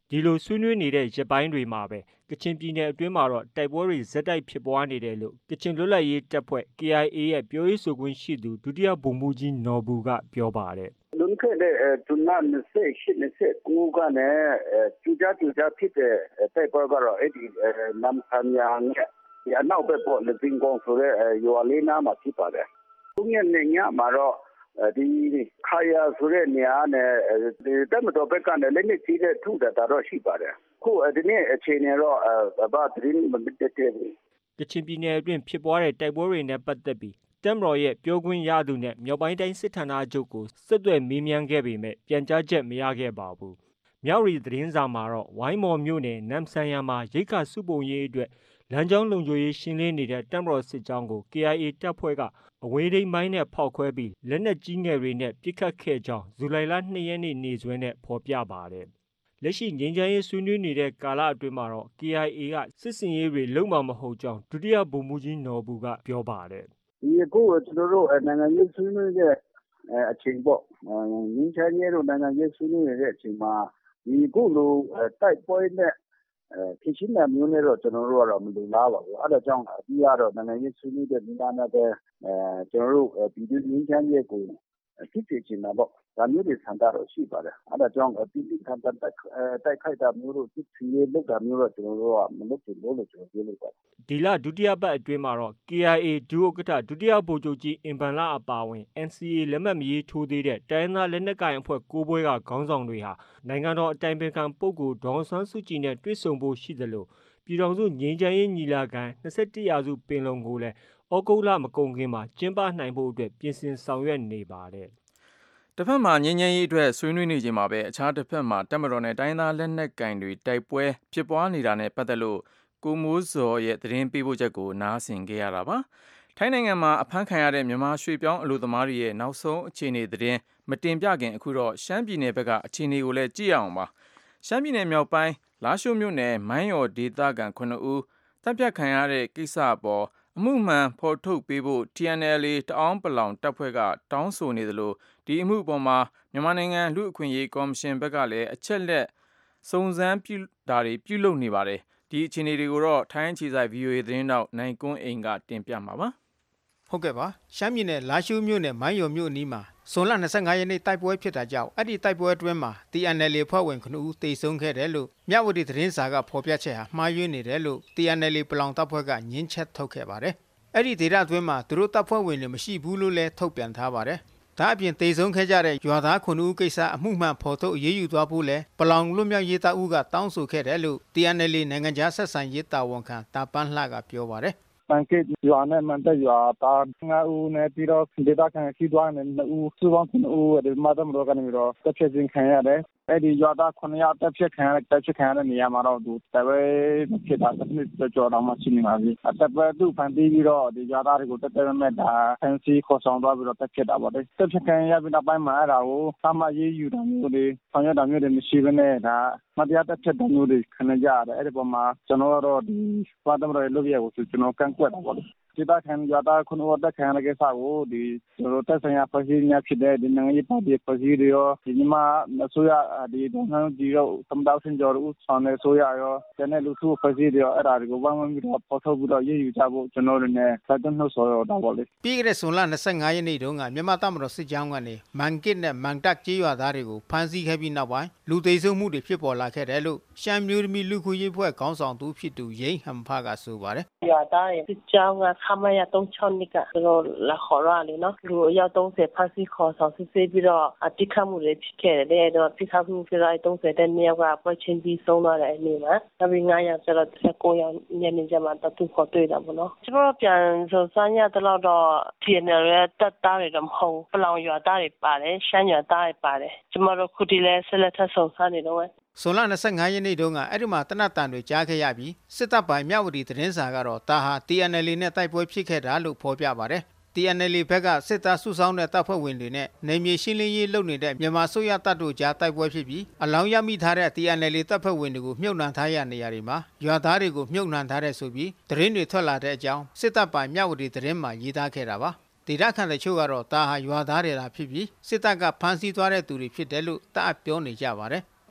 ဒီလိုဆွေးနွေးနေတဲ့ရပိုင်းတွေမှာပဲကချင်ပြည်နယ်အတွင်းမှာတော့တိုက်ပွဲတွေဇက်တိုက်ဖြစ်ပွားနေတယ်လို့ကချင်လွတ်လပ်ရေးတပ်ဖွဲ့ K I A ရဲ့ပြောရေးဆိုခွင့်ရှိသူဒုတိယဗိုလ်မှူးကြီးနော်ဘူကပြောပါတယ်လွန်ခဲ့တဲ့ဇွန်လ၂၈ ၂၉ကနေကြိုကြားကြိုကြားဖြစ်တဲ့တိုက်ပွဲကတော့အဲ့ဒီနမ်ဆန်ယာနဲ့ဒီအနောက်ဘက်ပေါ်လက်ပင်ကောင်ဆိုတဲ့ရွာလေးနားမှာဖြစ်ပါတယ်။သူညနေညမှာတော့ဒီခါယာဆိုတဲ့နေရာနဲ့ဒီတမတော်ဘက်ကနေလည်းနေကြီးတဲ့ထုတာတော့ရှိပါတယ်။ခုဒီနေ့အခြေအနေတော့ဘာသတင်းမပြတ်တဲ့ဘူး။ကချင်ပြည်နယ်အတွင်းဖြစ်ပွားတဲ့တိုက်ပွဲတွေနဲ့ပတ်သက်ပြီးတပ်မတော်ရဲ့ပြောခွင့်ရသူနဲ့မြောက်ပိုင်းတိုင်းစစ်ဌာနချုပ်ကိုဆက်သွယ်မေးမြန်းခဲ့ပေမဲ့ပြန်ကြားချက်မရခဲ့ပါဘူး။မြောက်ရီသတင်းစာမှာတော့ဝိုင်းမော်မြို့နယ်နမ်ဆန်ယာမှာရိတ်ခါစုပုံရေးအတွက်လမ်းကြောင်းလုံခြုံရေးရှင်းလင်းနေတဲ့တပ်မတော်စစ်ကြောင်းကို K I A တပ်ဖွဲ့ကအဝေးထိန်းမိုင်းနဲ့ဖောက်ခွဲပြီးလက်နက်ကြီးငယ်တွေနဲ့ပစ်ခတ်ခဲ့ကြောင်းဇူလိုင်လ၂ရက်နေ့နေ့စွဲနဲ့ဖော်ပြပါတယ်။လက်ရှိငြိမ်းချမ်းရေးဆွေးနွေးနေတဲ့ကာလအတွင်းမှာတော့ K I A ကစစ်စင်ရေးတွေလုံမှာမဟုတ်ကြောင်းဒုတိယဗိုလ်မှူးကြီးနော်ဘူကပြောပါတယ်။ဒီအခုကျွန်တော်တို့နိုင်ငံရေးဆွေးနွေးတဲ့အချိန်ပေါ့ငြိမ်းချမ်းရေးတို့နိုင်ငံရေးဆွေးနွေးနေတဲ့အချိန်မှာဒီခုလိုတိုက်ပွဲနဲ့ဖြစ်ရှင်းတဲ့မျိုးနဲ့တော့ကျွန်တော်တို့ကတော့မလိုလားပါဘူးအဲ့ဒါကြောင့်အပြီးကတော့နိုင်ငံရေးဆွေးနွေးတဲ့ဒီနာနဲ့ပဲအဲကျွန်တော်တို့ပြည်သူ့ငြိမ်းချမ်းရေးကိုဖြစ်ဖြစ်ချင်တာပေါ့ဒါမျိုးတွေဆန္ဒတော့ရှိပါတယ်အဲ့ဒါကြောင့်ပြည်သူ့ခံတပ်တိုက်ခိုက်တာမျိုးတို့ဖြစ်ဖြစ်လုပ်တာမျိုးတော့ကျွန်တော်တို့ကမလုပ်ချင်ဘူးလို့ကျွန်တော်ပြောလို့ပါတယ်ဒီလဒုတိယပတ်အတွင်းမှာတော့ K I A ဒုဥက္ကဋ္ဌဒုတိယဗိုလ်ချုပ်ကြီးအင်ဘန်လအပါအဝင် N C A လက်မှတ်မရေးထိုးသေးတဲ့တိုင်းသားလက်နက်ကိုင်အဖွဲ့၉ဘွဲကခေါင်းဆောင်တွေဟာနိုင်ငံတော်အတိုင်ပင်ခံပုဂ္ဂိုလ်ဒေါ်အောင်ဆန်းစုကြည်နဲ့တွေ့ဆုံဖို့ရှိသလိုပြည်ထောင်စုငြိမ်းချမ်းရေးညီလာခံ၂၁ရာစုပင်လုံကိုလည်းဩဂုတ်လမကုန်ခင်မှာကျင်းပနိုင်ဖို့အတွက်ပြင်ဆင်ဆောင်ရွက်နေပါတယ်။တစ်ဖက်မှာငြိမ်းချမ်းရေးအတွက်ဆွေးနွေးနေချိန်မှာပဲအခြားတစ်ဖက်မှာတပ်မတော်နဲ့တိုင်းသားလက်နက်ကင်တွေတိုက်ပွဲဖြစ်ပွားနေတာနဲ့ပတ်သက်လို့ကိုမိုးစောရဲ့သတင်းပေးပို့ချက်ကိုနားဆင်ကြရတာပါ။ထိုင်းနိုင်ငံမှာအဖမ်းခံရတဲ့မြန်မာရွှေပြောင်းအလုပ်သမားတွေရဲ့နောက်ဆုံးအခြေအနေသတင်းမတင်ပြခင်အခုတော့ရှမ်းပြည်နယ်ဘက်ကအခြေအနေကိုလည်းကြည့်ရအောင်ပါ။ရှမ်းပြည်နယ်မြောက်ပိုင်းလားရှိုးမြို့နယ်မိုင်းရော်ဒေသခံခုနှစ်ဦးတပ်ဖြတ်ခံရတဲ့ကိစ္စအပေါ်အမှုမှန်ဖော်ထုတ်ပေးဖို့ T N L A တအောင်းပလောင်တပ်ဖွဲ့ကတောင်းဆိုနေသလိုဒီအမှုအပေါ်မှာမြန်မာနိုင်ငံလူ့အခွင့်အရေးကော်မရှင်ဘက်ကလည်းအချက်လက်စုံစမ်းပြုတာတွေပြုလုပ်နေပါတယ်ဒီအခြေအနေတွေကိုတော့ထိုင်းအခြေစိုက် V O A သတင်းတောက်နိုင်ကွန်းအိမ်ကတင်ပြမှာပါဟုတ်ကဲ့ပါရှမ်းပြည်နယ်လာရှိုးမြို့နယ်မိုင်းရော်မြို့အနီးမှာဇွန်လ၂၅ရက်နေ့တိုက်ပွဲဖြစ်တာကြောင့်အဲ့ဒီတိုက်ပွဲအတွင်းမှာ T N L A ဖွဲ့ဝင်ခုနှစ်ဦးတေဆုံးခဲ့တယ်လို့မြဝတီသတင်းစာကဖော်ပြချက်ဟာမှားယွင်းနေတယ်လို့ T N L A ပလောင်တပ်ဖွဲ့ကညှင်းချက်ထုတ်ခဲ့ပါတယ်အဲ့ဒီဒေသအတွင်းမှာသူတို့တပ်ဖွဲ့ဝင်တွေမရှိဘူးလို့လည်းထုတ်ပြန်ထားပါတယ်ဒါအပြင်တေဆုံးခဲ့ကြတဲ့ရွာသားခုနှစ်ဦးကိစ္စအမှုမှန်ဖော်ထုတ်အရေးယူသွားဖို့လဲပလောင်လွတ်မြောက်ရေးတပ်ဦးကတောင်းဆိုခဲ့တယ်လို့ T N L A နိုင်ငံခြားဆက်ဆံရေးတာဝန်ခံတာပန်းလှကပြောပါတယ်ပန်ကစ်ရွာနဲ့မန်တက်ရွာသားငါးဦးနဲ့ပြီးတော့ဒေသခံခီးသွွားနဲ့နှစ်ဦးစုပေါင်းခုနှစ်ဦးဒီမှာတော့မတော်ကနေပြီးတော့တက်ဖြစ်ခြင်းခံရတယ်အဲ့ဒီရွာသားခုနှစ်ယောက်တက်ဖြစ်ခံရတက်ဖြစ်ခံရတဲ့နေရာမှာတော့သူတပည့်ဖြစ်တာတစ်နှစ်ကျော်တော့မှရှိနေပါပြီအတပည့်သူဖန်တီးပြီးတော့ဒီရွာသားတွေကိုတက်တက်မဲ့တာဖန်စီခေါ်ဆောင်သွားပြီးတော့တက်ဖြစ်တာပေါ့လေတက်ဖြစ်ခံရပြီးနောက်ပိုင်းမှာအဲ့ဒါကိုသမာရေးယူတာမျိုးတွေဆောင်ရွက်တာမျိုးတွေမရှိဘဲနဲ့ဒါမတရားတက်ဖြစ်တဲ့မျိုးတွေခံကြရတယ်အဲ့ဒီပုံမှာကျွန်တော်တို့ဒီဘာသမရလုပ်ရကိုကျွန်တော်ကန့်ကွက်တာပေါ့လေဒေသခံရွာသားခုနှစ်ဦးတက်ခံရတဲ့ကိစ္စကိုဒီကျွန်တော်တက်ဆိုင်ရာဖွဲ့စည်းများဖြစ်တဲ့ဒီနိုင်ငံရေးပါတီဖွဲ့စည်းတွေရောဒီမှာအစိုးရဒီဒေသကြီးရောသမတောက်စင်ကျော်ဦးဆောင်တဲ့ဆိုရရောကျန်တဲ့လူထုဖွဲ့စည်းတွေရောအဲ့ဒါတွေကိုဝိုင်းဝန်းပြီးတော့ပေါ်ထုတ်ပြီးတော့ရည်ယူကြဖို့ကျွန်တော်တို့လည်းဆက်သွင်းလို့ဆိုတော့ပေါ့လေပြီးခဲ့တဲ့ဇွန်လ၂၅ရက်နေ့တုန်းကမြန်မာတပ်မတော်စစ်ကြောင်းကနေမန်ကစ်နဲ့မန်တက်ကျေးရွာသားတွေကိုဖမ်းဆီးခဲ့ပြီးနောက်ပိုင်းလူသိဆုံးမှုတွေဖြစ်ပေါ်လာခဲ့တယ်လို့ရှမ်းမျိုးသမီးလူခွင့်ရေးဖွဲ့ခေါင်းဆောင်သူဖြစ်သူရိန်ဟမ်ဖာကဆိုပါတယ်ရွာသားရဲ့စစ်ကြောင်းကခမရ၃၆နှစ်ကတို့လာခေါ်ရလေနော်လူအယောက်၃၀ဖမ်းဆီးခေါ်ဆောင်စစ်ဆေးပြီးတော့အတိခတ်မှုတွေဖြစ်ခဲ့တယ်အဲ့တော့ပြစ်ခတ်မှုဖြစ်တဲ့၃၀တဲ့နှစ်ယောက်ကပွဲချင်းပြီးဆုံးသွားတဲ့အနေမှာနောက်ပြီး၅ယောက်ကျတော့၁၉ယောက်ညနေကျမှတတူခေါ်တွေ့တာပေါ့နော်ကျွန်တော်ပြန်စုံစမ်းရတဲ့လောက်တော့ T N L ရဲ့တပ်သားတွေတော့မဟုတ်ပလောင်ရွာသားတွေပါတယ်ရှမ်းရွာသားတွေပါတယ်ကျွန်တော်တို့ခုဒီလဲဆက်လက်ထပ်စုံစမ်းနေတော့ဇွန်လ၂၅ရက်နေ့တုန်းကအဲ့ဒီမှာတနတ်တန်တွေကြားခဲ့ရပြီးစစ်တပ်ပိုင်းမြဝတီသတင်းစာကတော့တာဟာ T N L A နဲ့တိုက်ပွဲဖြစ်ခဲ့တာလို့ဖော်ပြပါတယ် T N L A ဘက်ကစစ်သားစုဆောင်းတဲ့တပ်ဖွဲ့ဝင်တွေနဲ့နေမြေရှင်းလင်းရေးလုပ်နေတဲ့မြန်မာစိုးရတပ်တို့ကြားတိုက်ပွဲဖြစ်ပြီးအလောင်းရမိထားတဲ့ T N L A တပ်ဖွဲ့ဝင်တွေကိုမြုပ်နှံထားရနေရာတွေမှာရွာသားတွေကိုမြုပ်နှံထားတဲ့ဆိုပြီးသတင်းတွေထွက်လာတဲ့အကြောင်းစစ်တပ်ပိုင်းမြဝတီသတင်းမှာရေးသားခဲ့တာပါဒေသခံတချို့ကတော့တာဟာရွာသားတွေလားဖြစ်ပြီးစစ်တပ်ကဖမ်းဆီးသွားတဲ့သူတွေဖြစ်တယ်လို့တအပ်ပြောနေကြပါတယ်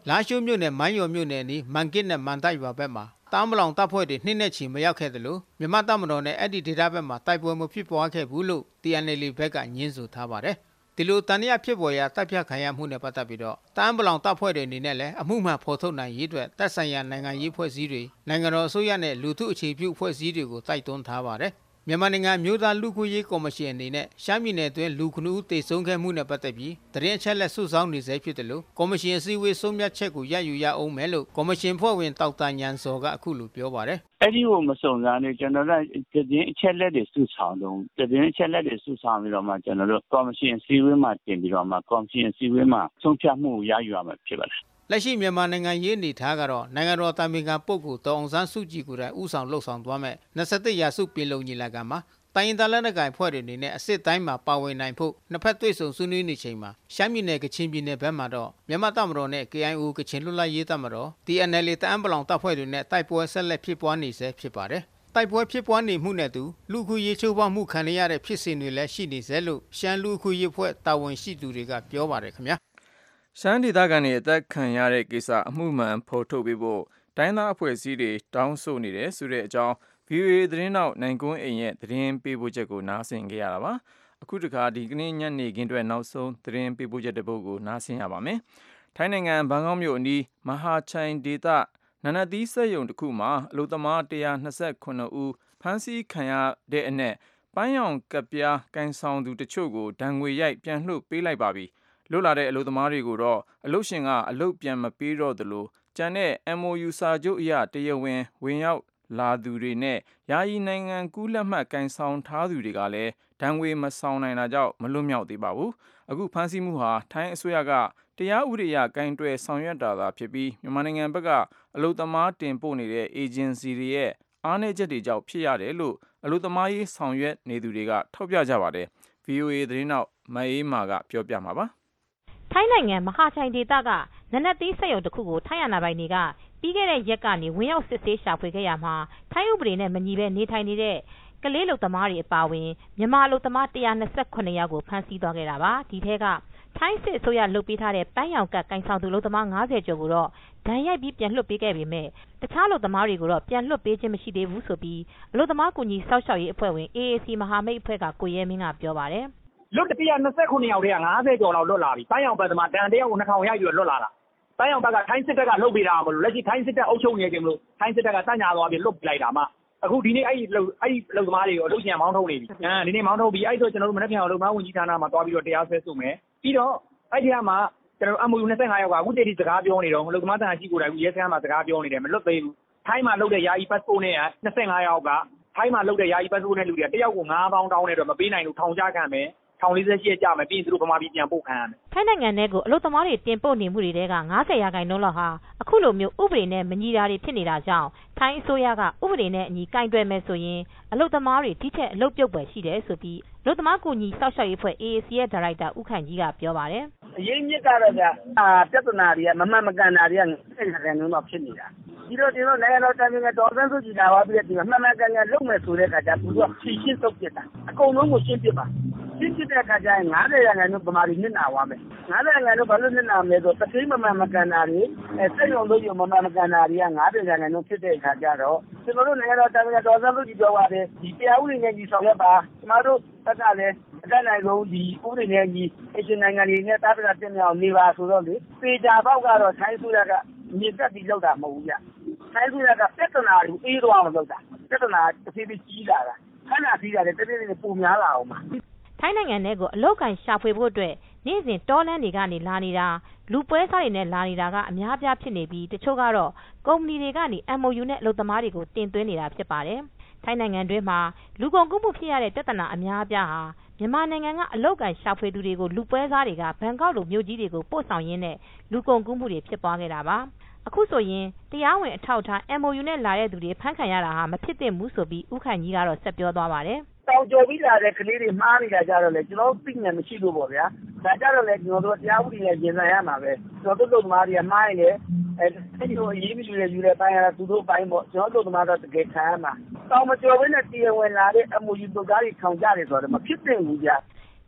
လားရှိုးမြို့နယ်မိုင်းယော်မြို့နယ်နီးမန်ကစ်နဲ့မန်တိုက်ရွာဘက်မှာတားမလောင်တပ်ဖွဲ့တွေနှစ်နဲ့ချီမရောက်ခဲ့တယ်လို့မြန်မာတပ်မတော်နဲ့အဲ့ဒီဒေသဘက်မှာတိုက်ပွဲမှုဖြစ်ပွားခဲ့ဘူးလို့ T N L A ဘက်ကညင်းဆိုထားပါတယ်ဒီလိုတန်ရဖြစ်ပေါ်ရာတပ်ဖြတ်ခံရမှုနဲ့ပတ်သက်ပြီးတော့တမ်းပလောင်တပ်ဖွဲ့တွေအနေနဲ့လည်းအမှုမှန်ဖော်ထုတ်နိုင်ရေးအတွက်တပ်ဆိုင်ရာနိုင်ငံရေးဖွဲ့စည်းတွေနိုင်ငံတော်အစိုးရနဲ့လူထုအခြေပြုဖွဲ့စည်းတွေကိုတိုက်တွန်းထားပါတယ်မြန်မာနိုင်ငံမျိုးသားလူခွင့်ရေးကော်မရှင်အနေနဲ့ရှမ်းပြည်နယ်အတွင်းလူခုနှစ်ဦးတေဆုံးခဲ့မှုနဲ့ပတ်သက်ပြီးတရင်ချက်လက်စုဆောင်းနေစေဖြစ်တယ်လို့ကော်မရှင်အစည်းအဝေးဆုံးဖြတ်ချက်ကိုရယူရအောင်မယ်လို့ကော်မရှင်ဖွဲ့ဝင်တောက်တာညန်စော်ကအခုလိုပြောပါတယ်အဲ့ဒီကိုမစုံစမ်းနေကျွန်တော်တို့တရင်အချက်လက်တွေစုဆောင်းတော့တရင်အချက်လက်တွေစုဆောင်းပြီးတော့မှကျွန်တော်တို့ကော်မရှင်အစည်းအဝေးမှာတင်ပြီးတော့မှကော်မရှင်အစည်းအဝေးမှာဆုံးဖြတ်မှုရယူရမှာဖြစ်ပါတယ်လက်ရှိမြန်မာနိုင်ငံရေးအနေထားကတော့နိုင်ငံတော်တာမင်ခံပုဂ္ဂိုလ်ဒေါအောင်ဆန်းစုကြည်ကိုယ်တိုင်ဦးဆောင်လှုပ်ဆောင်သွားမဲ့၂၁ရာစုပင်လုံညီလာခံမှာတိုင်းရင်းသားလက်နက်ကိုင်ဖွဲ့တွေအနေနဲ့အစစ်တိုင်းမှာပါဝင်နိုင်ဖို့နှစ်ဖက်တွေ့ဆုံဆွေးနွေးနေချိန်မှာရှမ်းပြည်နယ်ကချင်ပြည်နယ်ဘက်မှာတော့မြန်မာတပ်မတော်နဲ့ K I O ကချင်လွတ်လပ်ရေးတပ်မတော် T N L A တအန်းပလောင်တပ်ဖွဲ့တွေနဲ့တိုက်ပွဲဆက်လက်ဖြစ်ပွားနေဆဲဖြစ်ပါတယ်တိုက်ပွဲဖြစ်ပွားနေမှုနဲ့တူလူခုရေးချိုးဖောက်မှုခံရတဲ့ဖြစ်စဉ်တွေလည်းရှိနေဆဲလို့ရှမ်းလူခုရေးဖွဲ့တာဝန်ရှိသူတွေကပြောပါတယ်ခင်ဗျာရှမ်းဒေသခံတွေအသက်ခံရတဲ့ကိစ္စအမှုမှန်ဖော်ထုတ်ပေးဖို့တိုင်းသားအဖွဲ့အစည်းတွေတောင်းဆိုနေတယ်ဆိုတဲ့အကြောင်း V O A သတင်းနောက်နိုင်ကွန်းအိမ်ရဲ့သတင်းပေးပို့ချက်ကိုနားဆင်ကြရတာပါအခုတခါဒီကနေ့ညနေခင်းအတွက်နောက်ဆုံးသတင်းပေးပို့ချက်တစ်ပုဒ်ကိုနားဆင်ရပါမယ်ထိုင်းနိုင်ငံဘန်ကောက်မြို့အနီးမဟာချိုင်ဒေသနနသီးစက်ရုံတစ်ခုမှာအလုပ်သမားone hundred twenty-nineဦးဖမ်းဆီးခံရတဲ့အနက်ပန်းရောင်ကပ်ပြားကန်ဆောင်သူတချို့ကိုဒဏ်ငွေရိုက်ပြန်လွှတ်ပေးလိုက်ပါပြီလွတ်လာတဲ့အလုပ်သမားတွေကိုတော့အလုပ်ရှင်ကအလုပ်ပြန်မပေးတော့သလိုကျန်တဲ့ M O U စာချုပ်အရတရားဝင်ဝင်ရောက်လာသူတွေနဲ့ယာယီနိုင်ငံကူးလက်မှတ်ကန်ဆောင်ထားသူတွေကလည်းဒဏ်ငွေမဆောင်နိုင်တာကြောင့်မလွတ်မြောက်သေးပါဘူးအခုဖမ်းဆီးမှုဟာထိုင်းအစိုးရကတရားဥပဒေအရကင်တွယ်ဆောင်ရွက်တာသာဖြစ်ပြီးမြန်မာနိုင်ငံဘက်ကအလုပ်သမားတင်ပို့နေတဲ့အေဂျင်စီတွေရဲ့အားနည်းချက်တွေကြောင့်ဖြစ်ရတယ်လို့အလုပ်သမားရေးဆောင်ရွက်နေသူတွေကထောက်ပြကြပါတယ် V O A သတင်းနောက်မအေးမာကပြောပြမှာပါထိုင်းနိုင်ငံမဟာချိုင်ဒေသကနနသီးစက်ရုံတစ်ခုကိုထိုင်းအာဏာပိုင်တွေကပြီးခဲ့တဲ့ရက်ကနေဝင်ရောက်စစ်ဆေးရှာဖွေခဲ့ရမှာထိုင်းဥပဒေနဲ့မညီပဲနေထိုင်နေတဲ့ကလေးလူသမားတွေအပါအဝင်မြန်မာလူသမားone hundred twenty-nineယောက်ကိုဖမ်းဆီးသွားခဲ့တာပါဒီထဲကထိုင်းစစ်အစိုးရလုပ်ပေးထားတဲ့ပန်းရောင်ကတ်ကိုင်ဆောင်သူလူသမားfiftyကျော်ကိုတော့ဒဏ်ရိုက်ပြီးပြန်လွှတ်ပေးခဲ့ပေမဲ့တခြားလူသမားတွေကိုတော့ပြန်လွှတ်ပေးခြင်းမရှိသေးဘူးဆိုပြီးအလူသမားကူညီစောင့်ရှောက်ရေးအဖွဲ့ဝင် A A C မဟာမိတ်အဖွဲ့ကကိုရဲမင်းကပြောပါတယ်လွတ်one hundred twenty-nineယောက်တည်းကfiftyကျော်လောက်လွတ်လာပြီပန်းရောင်ပတ်သမားတန်တယောက်ကိုtwo thousandရိုက်ပြီးလွတ်လာတာပန်းရောင်ဘက်ကထိုင်းစစ်တပ်ကလှုပ်ပေးတာမလို့လက်ရှိထိုင်းစစ်တပ်အုပ်ချုပ်နေကြမလို့ထိုင်းစစ်တပ်ကစညာသွားပြီးလွတ်ပြလိုက်တာမှအခုဒီနေ့အဲ့ဒီအဲ့ဒီလုံသမားတွေကိုအလုပ်ကျန်မောင်းထုတ်နေပြီအဲဒီနေ့မောင်းထုတ်ပြီးအဲ့ဆိုကျွန်တော်တို့မနေ့ပြန်အလုပ်သမားဝန်ကြီးဌာနမှာတွားပြီးတော့တရားစွဲဆိုမယ်ပြီးတော့အဲ့ဒီမှာကျွန်တော် M O U twenty-fiveယောက်ကအခုတည်းကစကားပြောနေတော့အလုပ်သမားတန်ရှိကိုယ်တိုင်ရဲစခန်းမှာစကားပြောနေတယ်မလွတ်သေးဘူးထိုင်းမှာလုပ်တဲ့ယာယီ passport နဲ့twenty-fiveယောက်ကထိုင်းမှာလုပ်တဲ့ယာယီ passport နဲ့လူတွေကတယောက်ကိုfive thousandတောင်းနေတော့မပေးနိုင်လို့ထောင်ချခံမယ်ထောင်forty-eightရက်ကြာမယ်ပြီးရင်သူတို့ဗမာပြည်ပြန်ပို့ခံရမယ်ထိုင်းနိုင်ငံထဲကိုအလုပ်သမားတွေတင်ပို့နေမှုတွေကfiftyရာခိုင်နှုန်းလောက်ဟာအခုလိုမျိုးဥပဒေနဲ့မညီတာတွေဖြစ်နေတာကြောင့်ထိုင်းအစိုးရကဥပဒေနဲ့အညီကင်တွယ်မယ်ဆိုရင်အလုပ်သမားတွေဒီချက်အလုပ်ပြုတ်ပဲရှိတယ်ဆိုပြီးအလုပ်သမားကူညီစောင့်ရှောက်ရေးအဖွဲ့ A A C ရဲ့ဒါရိုက်တာဦးခိုင်ကြီးကပြောပါတယ်အရေးမြစ်ကတော့ဗျာအာပြဿနာတွေကမမှန်မကန်တာတွေကfiftyရာခိုင်နှုန်းလောက်ဖြစ်နေတာဒီတော့ဒီတော့နိုင်ငံတော်တိုင်ပင်ခံဒေါ်စန်းစုကြည်လာပြီးတဲ့ဒီမှာမှန်မှန်ကန်ကန်လုပ်မယ်ဆိုတဲ့အခါကျသူတို့ဖြည့်ရှင်းသုတ်ပြတာအကုန်လုံးကိုရှင်းပြပါရှင်းပြတဲ့အခါကျရင်fiftyရာခိုင်နှုန်းဗမာပြည်နစ်နာသွားမယ်fiftyရာခိုင်နှုန်းဘာလို့နစ်နာမလဲဆိုတော့တတိမမှန်မကန်တာတွေအဲစိတ်ရုံလို့ရမမှန်မကန်တာတွေကfiftyရာခိုင်နှုန်းဖြစ်တဲ့အခါကျတော့ကျွန်တော်တို့နိုင်ငံတော်တိုင်ပင်ခံဒေါ်စန်းစုကြည်ပြောပါတယ်ဒီတရားဥပဒေနဲ့ညီဆောင်ရွက်ပါကျမတို့ဘက်ကလည်းအတိုင်းနိုင်ဆုံးဒီဥပဒေနဲ့ညီအရှင်နိုင်ငံတွေနဲ့တားတာတင်မြောက်နေပါဆိုတော့လေပေချာပေါက်ကတော့ထိုင်းဆိုရကမြေတက်ပြီးလောက်တာမဟုတ်ဘူးကြထိုင်းဆိုရကပြဿနာကိုအေးသွားအောင်လုပ်တာပြဿနာတစ်ဖြည်းဖြည်းကြီးလာတာခဏကြီးတာလည်းတပြည့်ပြည့်ပုံများလာအောင်ပါထိုင်းနိုင်ငံထဲကိုအလောက်ကန်ရှာဖွေဖို့အတွက်နေ့စဉ်တောလမ်းတွေကနေလာနေတာလူပွဲစားတွေနဲ့လာနေတာကအများပြားဖြစ်နေပြီးတချို့ကတော့ကုမ္ပဏီတွေကနေ M O U နဲ့အလုပ်သမားတွေကိုတင်သွင်းနေတာဖြစ်ပါတယ်ထိုင်းနိုင်ငံတွင်းမှာလူကုန်ကူးမှုဖြစ်ရတဲ့ပြဿနာအများအပြားဟာမြန်မာနိုင်ငံကအလောက်ကန်ရှာဖွေသူတွေကိုလူပွဲစားတွေကဘန်ကောက်လိုမြို့ကြီးတွေကိုပို့ဆောင်ရင်းနဲ့လူကုန်ကူးမှုတွေဖြစ်ပွားခဲ့တာပါအခုဆိုရင်တရားဝင်အထောက်အထား M O U နဲ့လာတဲ့သူတွေဖမ်းခံရတာဟာမဖြစ်သင့်ဘူးဆိုပြီးဦးခိုင်ကြီးကတော့ဆက်ပြောသွားပါတယ်တောင်ကျော်ပြီးလာတဲ့ကလေးတွေမှားနေတာကြတော့လေကျွန်တော်သိနေမရှိလို့ပေါ့ဗျာဒါကြတော့လေကျွန်တော်တို့တရားဥပဒေနဲ့ပြင်ဆင်ရမှာပဲကျွန်တော်တို့လူသမားတွေကမှားနေတယ်အဲဒီလိုအရေးမယူရယူရပိုင်းရတာသူတို့ပိုင်းပေါ့ကျွန်တော်တို့လူသမားတော့တကယ်ခံရမှာတောင်မကျော်ဘဲနဲ့တရားဝင်လာတဲ့ M O U တို့ကားတွေထောင်ကြတယ်ဆိုတော့မဖြစ်သင့်ဘူးဗျာတ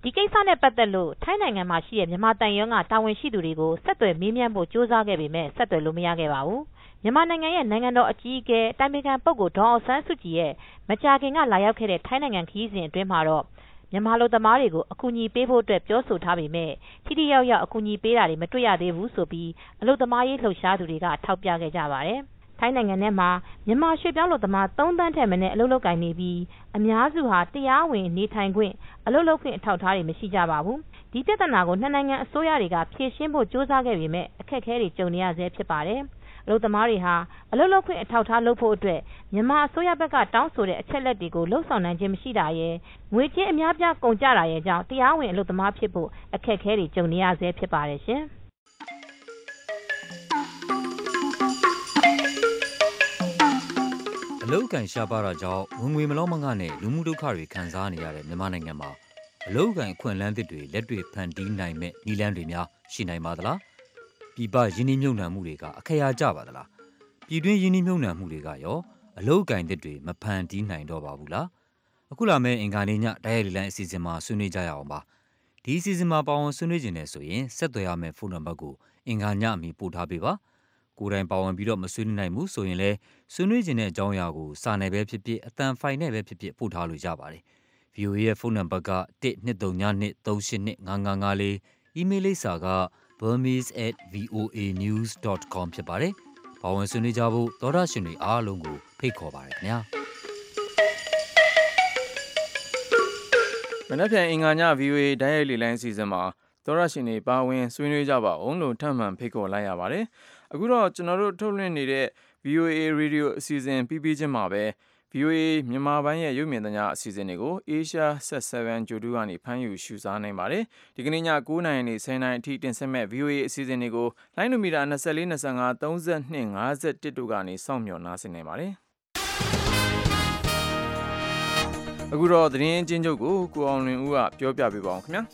ဒီကိစ္စနဲ့ပတ်သက်လို့ထိုင်းနိုင်ငံမှာရှိတဲ့မြန်မာတန်ရုံးကတာဝန်ရှိသူတွေကိုဆက်သွယ်မေးမြန်းဖို့ကြိုးစားခဲ့ပေမဲ့ဆက်သွယ်လို့မရခဲ့ပါဘူးမြန်မာနိုင်ငံရဲ့နိုင်ငံတော်အကြီးအကဲတိုင်ပင်ခံပုဂ္ဂိုလ်ဒေါ်အောင်ဆန်းစုကြည်ရဲ့မကြာခင်ကလာရောက်ခဲ့တဲ့ထိုင်းနိုင်ငံခရီးစဉ်အတွင်းမှာတော့မြန်မာလူသမားတွေကိုအကူအညီပေးဖို့အတွက်ပြောဆိုထားပေမဲ့ထိထိရောက်ရောက်အကူအညီပေးတာတွေမတွေ့ရသေးဘူးဆိုပြီးအလုပ်သမားရေးလှုပ်ရှားသူတွေကထောက်ပြခဲ့ကြပါတယ်ထိုင်းနိုင်ငံထဲမှာမြန်မာရွှေပြောင်းလူသမားသုံးသန်းထက်မနည်းအလုပ်လုပ်ကိုင်နေပြီးအများစုဟာတရားဝင်နေထိုင်ခွင့်အလုပ်လုပ်ခွင့်အထောက်အထားတွေမရှိကြပါဘူးဒီပြဿနာကိုနှစ်နိုင်ငံအစိုးရတွေကဖြေရှင်းဖို့ကြိုးစားခဲ့ပေမဲ့အခက်အခဲတွေကြုံနေရဆဲဖြစ်ပါတယ်အလုပ်သမားတွေဟာအလုပ်လုပ်ခွင့်အထောက်အထားလုပ်ဖို့အတွက်မြန်မာအစိုးရဘက်ကတောင်းဆိုတဲ့အချက်လက်တွေကိုလှုပ်ဆောင်နိုင်ခြင်းမရှိတာရယ်ငွေကြေးအများပြားကုန်ကျတာရယ်ကြောင့်တရားဝင်အလုပ်သမားဖြစ်ဖို့အခက်အခဲတွေကြုံနေရဆဲဖြစ်ပါတယ်ရှင်အလုတ်ကန်ရှားပါတာကြောင့်ဝင်ငွေမလောမငနဲ့လူမှုဒုက္ခတွေခံစားနေရတဲ့မြန်မာနိုင်ငံမှာအလုတ်ကန်အခွင့်အလမ်းသစ်တွေလက်တွေ့ဖန်တီးနိုင်မဲ့နည်းလမ်းတွေများရှိနိုင်ပါသလားပြည်ပရင်းနှီးမြှုပ်နှံမှုတွေကအခရာကျပါသလားပြည်တွင်းရင်းနှီးမြှုပ်နှံမှုတွေကရောအလုတ်ကန်သစ်တွေမဖန်တီးနိုင်တော့ပါဘူးလားအခုလာမယ့်အင်္ဂါနေ့ညတိုက်ရိုက်လိုင်းအစီအစဉ်မှာဆွေးနွေးကြရအောင်ပါဒီအစီအစဉ်မှာပါဝင်ဆွေးနွေးခြင်းနဲ့ဆိုရင်ဆက်သွယ်ရမယ့်ဖုန်းနံပါတ်ကိုအင်္ဂါညအမီပို့ထားပေးပါကိုယ်တိုင်ပါဝင်ပြီးတော့မဆွေးနွေးနိုင်ဘူးဆိုရင်လည်းဆွေးနွေးခြင်းတဲ့အကြောင်းအရာကိုစာနယ်ပဲဖြစ်ဖြစ်အတန်ဖိုင်နဲ့ပဲဖြစ်ဖြစ်ပို့ထားလို့ရပါတယ် ဗွီအိုအေ ရဲ့ဖုန်းနံပါတ်က one two three two two three eight two five five five four အီးမေးလ်လိပ်စာက burmese at voanews dot com ဖြစ်ပါတယ်။ပါဝင်ဆွေးနွေးကြဖို့သောတာရှင်တွေအားလုံးကိုဖိတ်ခေါ်ပါတယ်ခင်ဗျာ။မနက်ဖြန်အင်္ဂါည ဗွီအိုအေတိုက်ရိုက်လိုင်းအစီအစဉ်မှာသောတာရှင်တွေပါဝင်ဆွေးနွေးကြပါအောင်လို့ထပ်မံဖိတ်ခေါ်လိုက်ရပါတယ်။အခုတော့ကျွန်တော်တို့ထုတ်လွှင့်နေတဲ့ ဗွီအိုအေ Radio အစီအစဉ်ပြီးပြီးချင်းမှာပဲ ဗွီအိုအေ မြန်မာပိုင်းရဲ့ရုပ်မြင်သံကြားအစီအစဉ်တွေကို Asia Set seven ဂျိုတူကနေဖမ်းယူရှုစားနိုင်ပါတယ်။ဒီကနေ့ညnineနာရီနေtenနာရီအထိတင်ဆက်မဲ့ ဗွီအိုအေ အစီအစဉ်တွေကိုလိုင်းနိုမီတာtwenty-four, twenty-five, thirty-two, fifty-oneတို့ကနေစောင့်မျှော်နားဆင်နိုင်ပါတယ်။အခုတော့သတင်းချင်းချုပ်ကိုကိုအောင်လွင်ဦးကပြောပြပေးပါအောင်ခင်ဗျာ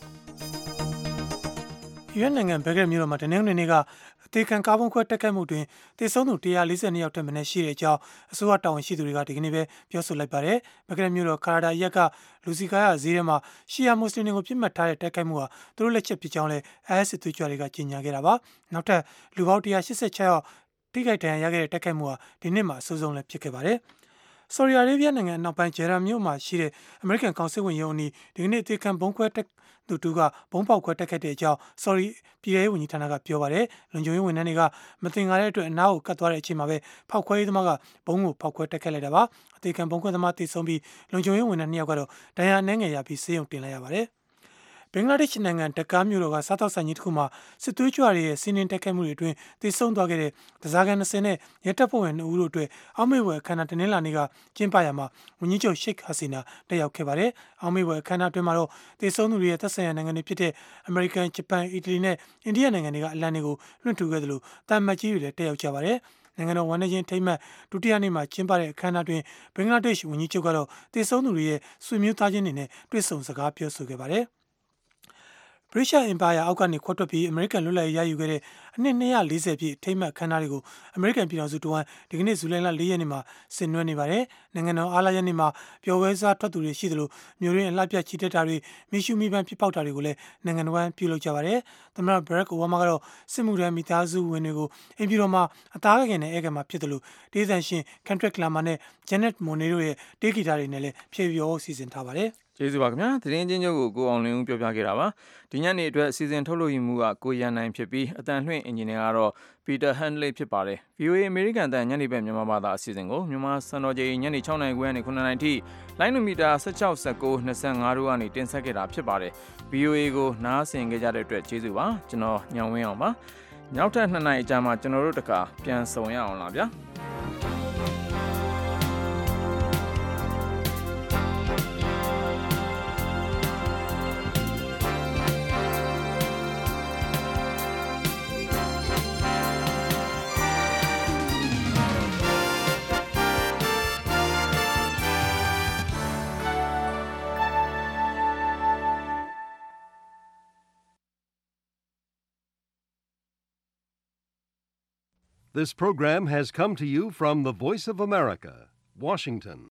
။ရွေးနိုင်ငံဘဲကရမြို့တော်မှာတနင်္ဂနွေနေ့ကအသေးခံကားပုံခွဲတက်ခတ်မှုတွင်တေဆုံးသူone hundred forty-twoယောက်ထက်မနည်းရှိတဲ့အကြောင်းအစိုးရတာဝန်ရှိသူတွေကဒီကနေ့ပဲပြောဆိုလိုက်ပါတယ်။ဘဲကရမြို့တော်ကာရာဒါအရက်ကလူစီကားရဈေးထဲမှာရှီယာမွတ်စလင်တွေကိုပြစ်မှတ်ထားတဲ့တိုက်ခိုက်မှုဟာသူတို့လက်ချက်ဖြစ်ကြောင်းလည်း အိုင်အက်စ် စစ်သွေးကြွတွေကကြေညာခဲ့တာပါ။နောက်ထပ်လူပေါင်းone hundred eighty-sixယောက်ထိခိုက်ဒဏ်ရာရခဲ့တဲ့တိုက်ခိုက်မှုဟာဒီနှစ်မှာအဆိုးဆုံးလည်းဖြစ်ခဲ့ပါတယ်။ဆော်ဒီအာရေဗျနိုင်ငံအနောက်ပိုင်းဂျေရာမြို့မှာရှိတဲ့အမေရိကန်ကောင်စစ်ဝင်ရုံးအနီးဒီကနေ့တေကန်ဘုံခွဲတက်သူတူကဘုံပေါက်ခွဲတက်ခဲ့တဲ့အကြောင်းဆော်ဒီပြည်ထောင်ဝန်ကြီးဌာနကပြောပါတယ်။လုံခြုံရေးဝန်ထမ်းတွေကမတင်ကားတဲ့အတွက်အနားကိုကတ်သွားတဲ့အချိန်မှာပဲဖောက်ခွဲရေးသမားကဘုံကိုဖောက်ခွဲတက်ခဲ့လိုက်တာပါ။အသေးခံဘုံခွဲသမားတေဆုံးပြီးလုံခြုံရေးဝန်ထမ်းနှစ်ယောက်ကတော့ဒဏ်ရာအနည်းငယ်ရပြီးဆေးရုံတင်လိုက်ရပါတယ်။ဘင်္ဂလားဒေ့ရှ်နိုင်ငံဒက္ကားမြို့တော်ကစားတောက်ဆိုင်ကြီးတစ်ခုမှာစစ်သွေးကြွတွေရဲ့စီးနင်းတိုက်ခိုက်မှုတွေအတွင်းတေဆုံးသွားခဲ့တဲ့ဒဇာကန်twentyနဲ့ရဲတပ်ဖွဲ့ဝင်twoဦးတို့အတွက်အောက်မေ့ဖွယ်အခမ်းအနားတနင်္လာနေ့ကကျင်းပရာမှာဝန်ကြီးချုပ်ရှိတ်ဟာစီနာတက်ရောက်ခဲ့ပါတယ်။အောက်မေ့ဖွယ်အခမ်းအနားအတွင်းမှာတော့တေဆုံးသူတွေရဲ့သက်ဆိုင်ရာနိုင်ငံတွေဖြစ်တဲ့အမေရိကန်၊ဂျပန်၊အီတလီနဲ့အိန္ဒိယနိုင်ငံတွေကအလံတွေကိုလွှင့်ထူခဲ့သလိုတာမတ်ကြီးတွေလည်းတက်ရောက်ကြပါတယ်။နိုင်ငံတော်ဝန်ထမ်းချင်းထိမ်းမှတ်ဒုတိယနေ့မှာကျင်းပတဲ့အခမ်းအနားတွင်ဘင်္ဂလားဒေ့ရှ်ဝန်ကြီးချုပ်ကတော့တေဆုံးသူတွေရဲ့ဆွေမျိုးသားချင်းတွေနဲ့တွေ့ဆုံစကားပြောဆိုခဲ့ပါတယ်။ဗြိတိရှ်အင်ပါယာအောက်ကနေခွတ်ထွက်ပြီးအမေရိကန်လွတ်လပ်ရေးရယူခဲ့တဲ့အနှစ်two hundred fortyပြည့်ထိမ်းမှတ်အခမ်းအနားတွေကိုအမေရိကန်ပြည်ထောင်စုတဝန်းဒီကနေ့ဇူလိုင်လfourရက်နေ့မှာဆင်နွှဲနေပါတယ်။နိုင်ငံတော်အားလပ်ရက်နေ့မှာပျော်ပွဲစားထွက်သူတွေရှိသလိုမျိုးရင်းအလှပြချီတက်တာတွေမိရှုမိပန်းပြပောက်တာတွေကိုလည်းနိုင်ငံတော်ဝန်ပြုလုပ်ကြပါတယ်။သမ္မတဘရက်အိုဘားမားကတော့စစ်မှုထမ်းမိသားစုဝင်တွေကိုအင်ပြည်တော်မှာအသားကခင်နဲ့ဧကမှာဖြစ်တယ်လို့ဒေသရှင်ကန်ထရက်လာမာနဲ့ဂျန်နက်မိုနေတို့ရဲ့တေးဂီတာတွေနဲ့လည်းဖြည့်ပြောစီစဉ်ထားပါတယ်။ကျေးဇူးပါခင်ဗျာသတင်းချင်းချုပ်ကိုကိုအောင်လင်းဦးပြောပြခဲ့တာပါဒီညနေအတွက်စီစဉ်ထုတ်လို့ရမှုကကိုရန်နိုင်ဖြစ်ပြီးအတန်လွှင့်အင်ဂျင်နီယာကတော့ပီတာဟန်ဒလေးဖြစ်ပါတယ် ဗွီအိုအေ အမေရိကန်တန်ညနေဘက်မြန်မာဘာသာအစီအစဉ်ကိုမြန်မာစံတော်ချိန်ညနေsixနာရီခွဲနဲ့nineနာရီထိလိုင်းနိုမီတာsixteen, nineteen, twenty-fiveတို့ကနေတင်ဆက်ခဲ့တာဖြစ်ပါတယ် ဗွီအိုအေ ကိုနားဆင်ခဲ့ကြတဲ့အတွက်ကျေးဇူးပါကျွန်တော်ညောင်ဝင်းအောင်ပါနောက်ထပ်twoနာရီကြာမှကျွန်တော်တို့တခါပြန်ဆုံရအောင်လားဗျာ This program has come to you from the Voice of America, Washington.